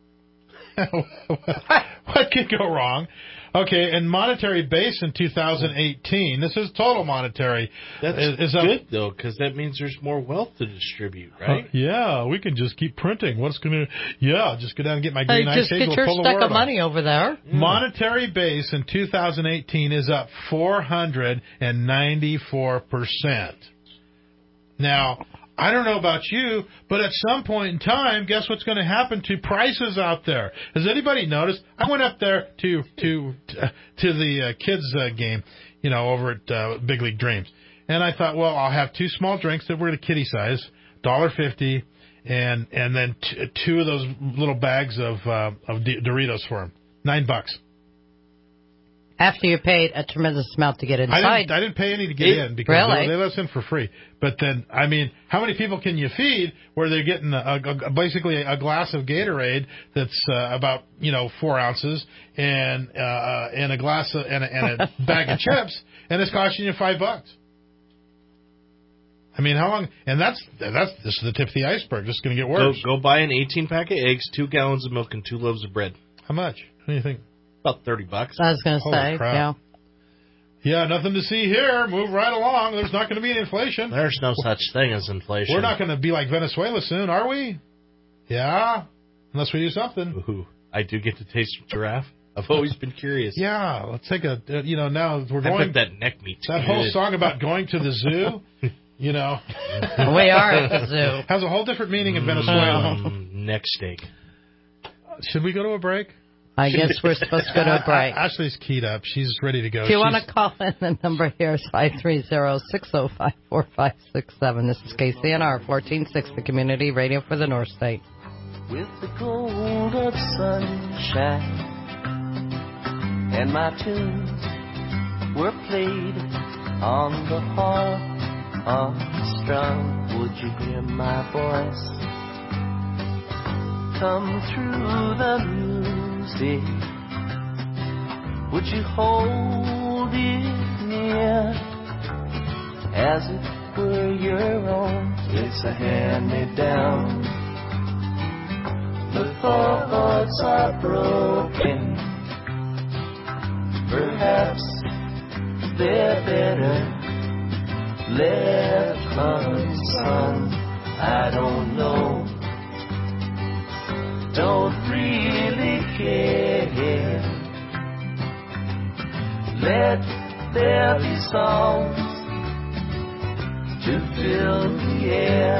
What could go wrong? Okay, and monetary base in 2018. This is total monetary.
That's good, though, because that means there's more wealth to distribute, right?
Yeah, we can just keep printing. Just go down and get my green ice.
Just get your stack of money over there.
Yeah. Monetary base in 2018 is up 494%. Now, I don't know about you, but at some point in time, guess what's going to happen to prices out there? Has anybody noticed? I went up there to the kids game, over at Big League Dreams, and I thought, well, I'll have 2 small drinks that were the kiddie size, $1.50, and then 2 of those little bags of Doritos for them, $9.
After you paid a tremendous amount to get inside.
I didn't pay any to get in because they let us in for free. But then, I mean, how many people can you feed where they're getting basically a glass of Gatorade that's about 4 ounces and a glass of, and a bag of chips, and it's costing you $5? I mean, how long? And this is the tip of the iceberg. This is going to get worse.
Go buy an 18-pack of eggs, 2 gallons of milk, and 2 loaves of bread.
How much? What do you think?
About $30.
I was going to say,
crap.
yeah.
Yeah, nothing to see here. Move right along. There's not going to be any inflation.
There's no such thing as inflation.
We're not going to be like Venezuela soon, are we? Yeah, unless we do something.
Ooh, I do get to taste giraffe. I've always been curious.
Yeah, let's take a, now we're going.
I bet that neck meat's
that
good.
whole song about going to the zoo,
We are at the zoo.
Has a whole different meaning in Venezuela.
Neck steak.
Should we go to a break?
I guess we're supposed to go to a break.
Ashley's keyed up. She's ready to go.
If you want to call in, the number here is 530-605-4567. This is KCNR 1460 Community Radio for the North State.
With the gold of sunshine and my tunes were played on the harp unstrung, would you hear my voice come through the music? Would you hold it near as it were your own? It's a hand-me-down. The chords are broken. Perhaps they're better left unsung. I don't know. Don't really care. Let there be songs to fill the air.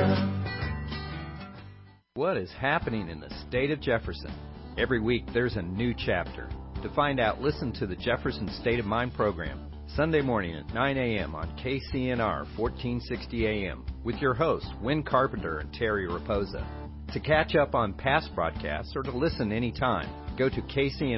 What is happening in the state of Jefferson? Every week there's a new chapter. To find out, listen to the Jefferson State of Mind program, Sunday morning at 9 a.m. on KCNR 1460 AM with your hosts, Win Carpenter and Terry Raposa. To catch up on past broadcasts or to listen anytime, go to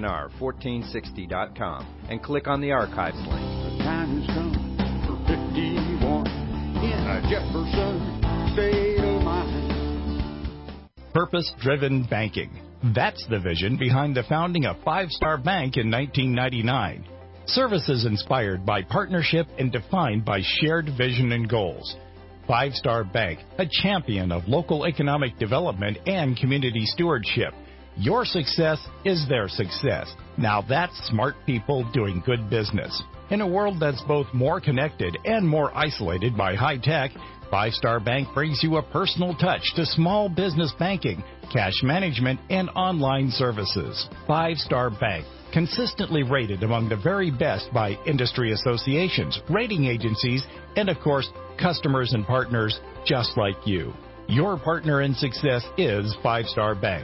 KCNR1460.com and click on the archives link.
The time has come for 51 in a Jefferson State of Mind.
Purpose-driven banking. That's the vision behind the founding of Five Star Bank in 1999. Services inspired by partnership and defined by shared vision and goals. Five Star Bank, a champion of local economic development and community stewardship. Your success is their success. Now that's smart people doing good business. In a world that's both more connected and more isolated by high tech, Five Star Bank brings you a personal touch to small business banking, cash management, and online services. Five Star Bank, consistently rated among the very best by industry associations, rating agencies, and of course, customers and partners just like you. Your partner in success is Five Star Bank.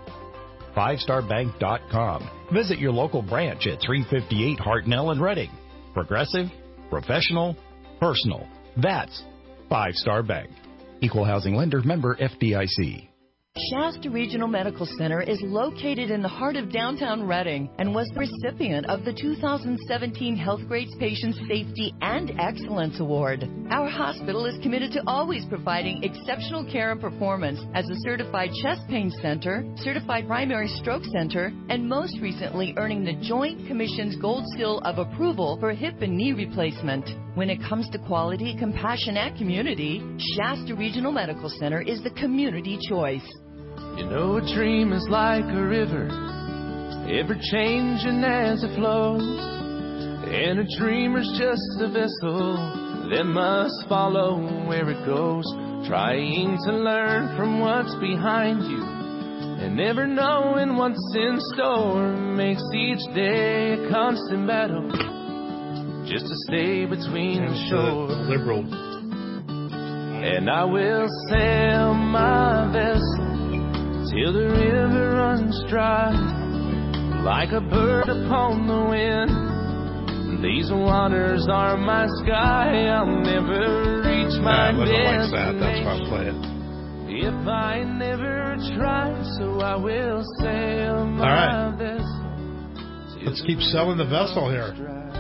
FiveStarBank.com. Visit your local branch at 358 Hartnell in Reading. Progressive, professional, personal. That's Five Star Bank. Equal housing lender, member FDIC.
Shasta Regional Medical Center is located in the heart of downtown Reading and was the recipient of the 2017 Healthgrades Patient Safety and Excellence Award. Our hospital is committed to always providing exceptional care and performance as a certified chest pain center, certified primary stroke center, and most recently earning the Joint Commission's Gold Seal of Approval for hip and knee replacement. When it comes to quality, compassion, and community, Shasta Regional Medical Center is the community choice.
You know, a dream is like a river, ever changing as it flows. And a dreamer's just a vessel that must follow where it goes, trying to learn from what's behind you and never knowing what's in store makes each day a constant battle just to stay between the shore.
Liberal.
And I will sail my vessel till the river runs dry, like a bird upon the wind. These waters are my sky. I'll never reach my destination
like that. That's why I'm playing.
If I never try, so I will sail my vessel.
Let's keep selling the vessel here.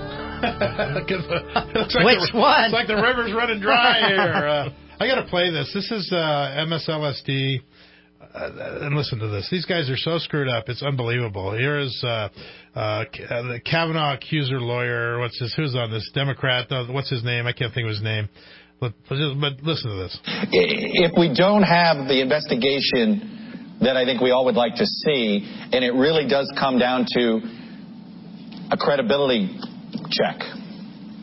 Which one?
It's like the river's running dry here. I got to play this. This is MSLSD. And listen to this. These guys are so screwed up. It's unbelievable. Here is the Kavanaugh accuser lawyer. Who's on this? Democrat. What's his name? I can't think of his name. But listen to this.
If we don't have the investigation that I think we all would like to see, and it really does come down to a credibility check.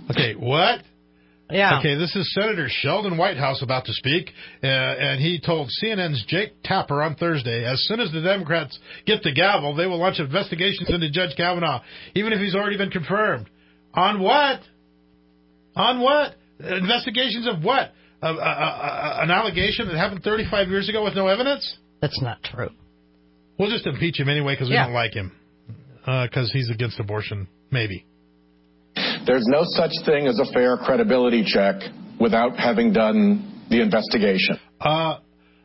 Okay, what?
Yeah.
Okay, this is Senator Sheldon Whitehouse about to speak, and he told CNN's Jake Tapper on Thursday, as soon as the Democrats get the gavel, they will launch investigations into Judge Kavanaugh, even if he's already been confirmed. On what? On what? Investigations of what? An allegation that happened 35 years ago with no evidence?
That's not true.
We'll just impeach him anyway because we don't like him, because he's against abortion, maybe.
There's no such thing as a fair credibility check without having done the investigation.
On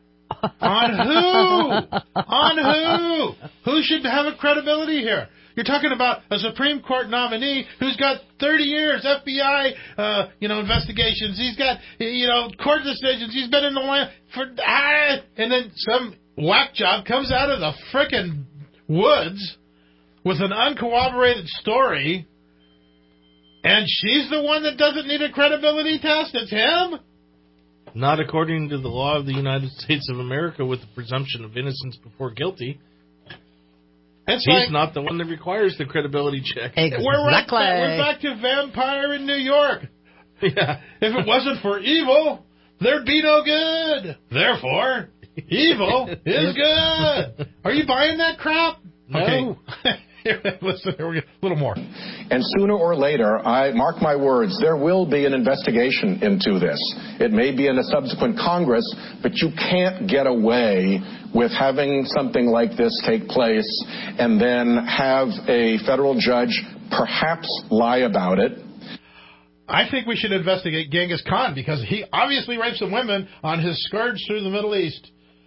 who? On who? Who should have a credibility here? You're talking about a Supreme Court nominee who's got 30 years FBI, investigations. He's got, court decisions. He's been in the land for, and then some whack job comes out of the frickin' woods with an uncorroborated story. And she's the one that doesn't need a credibility test? It's him?
Not according to the law of the United States of America with the presumption of innocence before guilty. He's not the one that requires the credibility check.
Exactly.
We're back to Vampire in New York. Yeah. If it wasn't for evil, there'd be no good. Therefore, evil is good. Are you buying that crap?
No.
Okay. Listen, here we go. A little more.
And sooner or later, I mark my words, there will be an investigation into this. It may be in a subsequent Congress, but you can't get away with having something like this take place and then have a federal judge perhaps lie about it.
I think we should investigate Genghis Khan because he obviously raped some women on his scourge through the Middle East.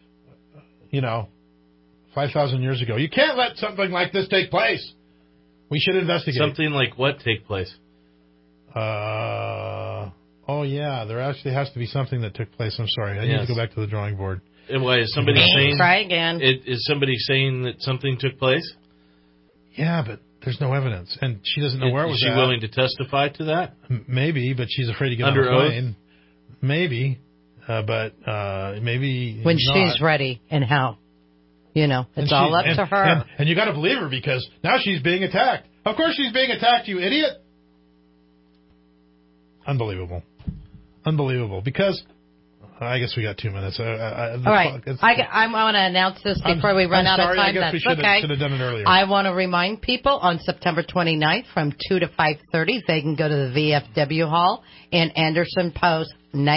5,000 years ago. You can't let something like this take place. We should investigate.
Something like what take place?
There actually has to be something that took place. I'm sorry. I need to go back to the drawing board.
And why is somebody saying?
Try again.
Is somebody saying that something took place?
Yeah, but there's no evidence, and she doesn't know where it was.
Is she willing to testify to that?
Maybe, but she's afraid to get
under
on the plane.
Oath?
Maybe, but maybe
when
not.
She's ready and how. It's all up to her.
And you got to believe her because now she's being attacked. Of course she's being attacked, you idiot. Unbelievable. Because I guess we got 2 minutes.
All right. I want to announce this before we run out of time.
I guess we should have done it earlier.
I want to remind people on September 29th from 2 to 5:30, they can go to the VFW Hall in Anderson Post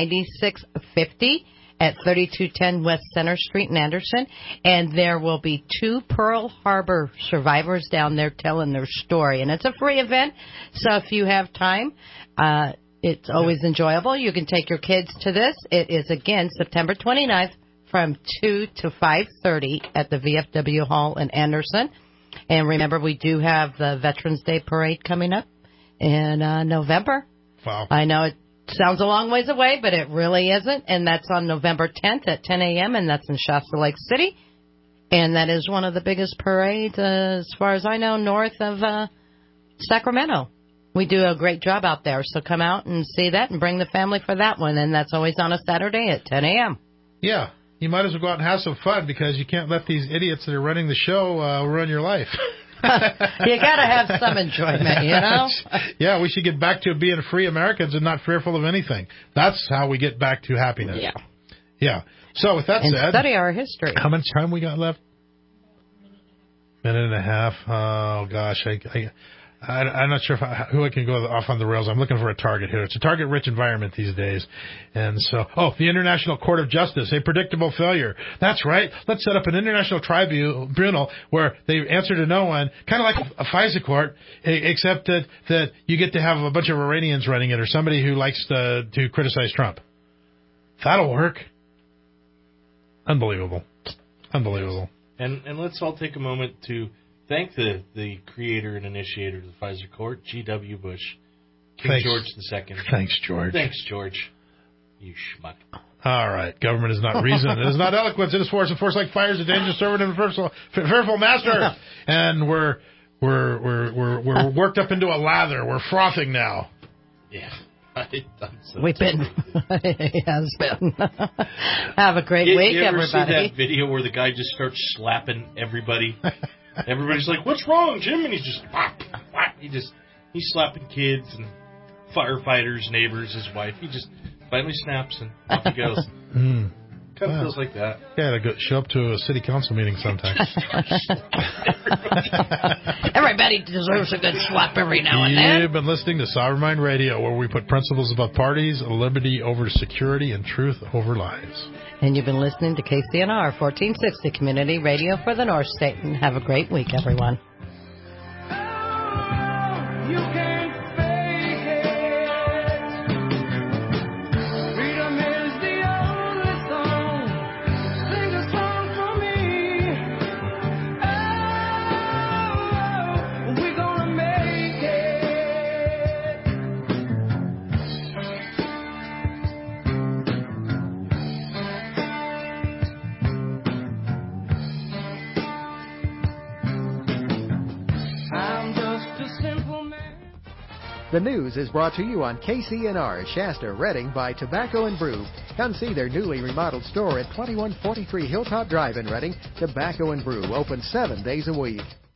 9650. At 3210 West Center Street in Anderson, and there will be 2 Pearl Harbor survivors down there telling their story. And it's a free event, so if you have time, it's always enjoyable. You can take your kids to this. It is, again, September 29th from 2 to 5:30 at the VFW Hall in Anderson. And remember, we do have the Veterans Day Parade coming up in November.
Wow.
I know it sounds a long ways away, but it really isn't. And that's on November 10th at 10 a.m., and that's in Shasta Lake City. And that is one of the biggest parades, as far as I know, north of Sacramento. We do a great job out there, so come out and see that and bring the family for that one. And that's always on a Saturday at 10 a.m.
Yeah, you might as well go out and have some fun because you can't let these idiots that are running the show run your life.
You got to have some enjoyment,
Yeah, we should get back to being free Americans and not fearful of anything. That's how we get back to happiness. Yeah. So with that said,
study our history.
How much time we got left? Minute and a half. Oh gosh, I'm not sure who I can go off on the rails. I'm looking for a target here. It's a target-rich environment these days. And so, the International Court of Justice, a predictable failure. That's right. Let's set up an international tribunal where they answer to no one, kind of like a FISA court, except that you get to have a bunch of Iranians running it or somebody who likes to criticize Trump. That'll work. Unbelievable.
And let's all take a moment to thank the creator and initiator of the FISA court, G.W. Bush, King George II.
Thanks, George.
Thanks, George. You schmuck.
All right. Government is not reason. It is not eloquence. It is force. And force like fire is a dangerous servant and a fearful master. And we're worked up into a lather. We're frothing now.
Yeah.
We've been. It has been. Have a great week,
you ever
everybody.
See that video where the guy just starts slapping everybody? Everybody's like, "What's wrong, Jim?" And he's just, he's slapping kids, and firefighters, neighbors, his wife. He just finally snaps and off he goes. Kind of feels like that.
Yeah, to show up to a city council meeting sometime.
Everybody deserves a good slap every now and then.
You've been listening to Sovereign Mind Radio, where we put principles above parties, liberty over security, and truth over lies.
And you've been listening to KCNR 1460 Community Radio for the North State. And have a great week, everyone.
The news is brought to you on KCNR, Shasta, Redding by Tobacco and Brew. Come see their newly remodeled store at 2143 Hilltop Drive in Redding. Tobacco and Brew, open 7 days a week.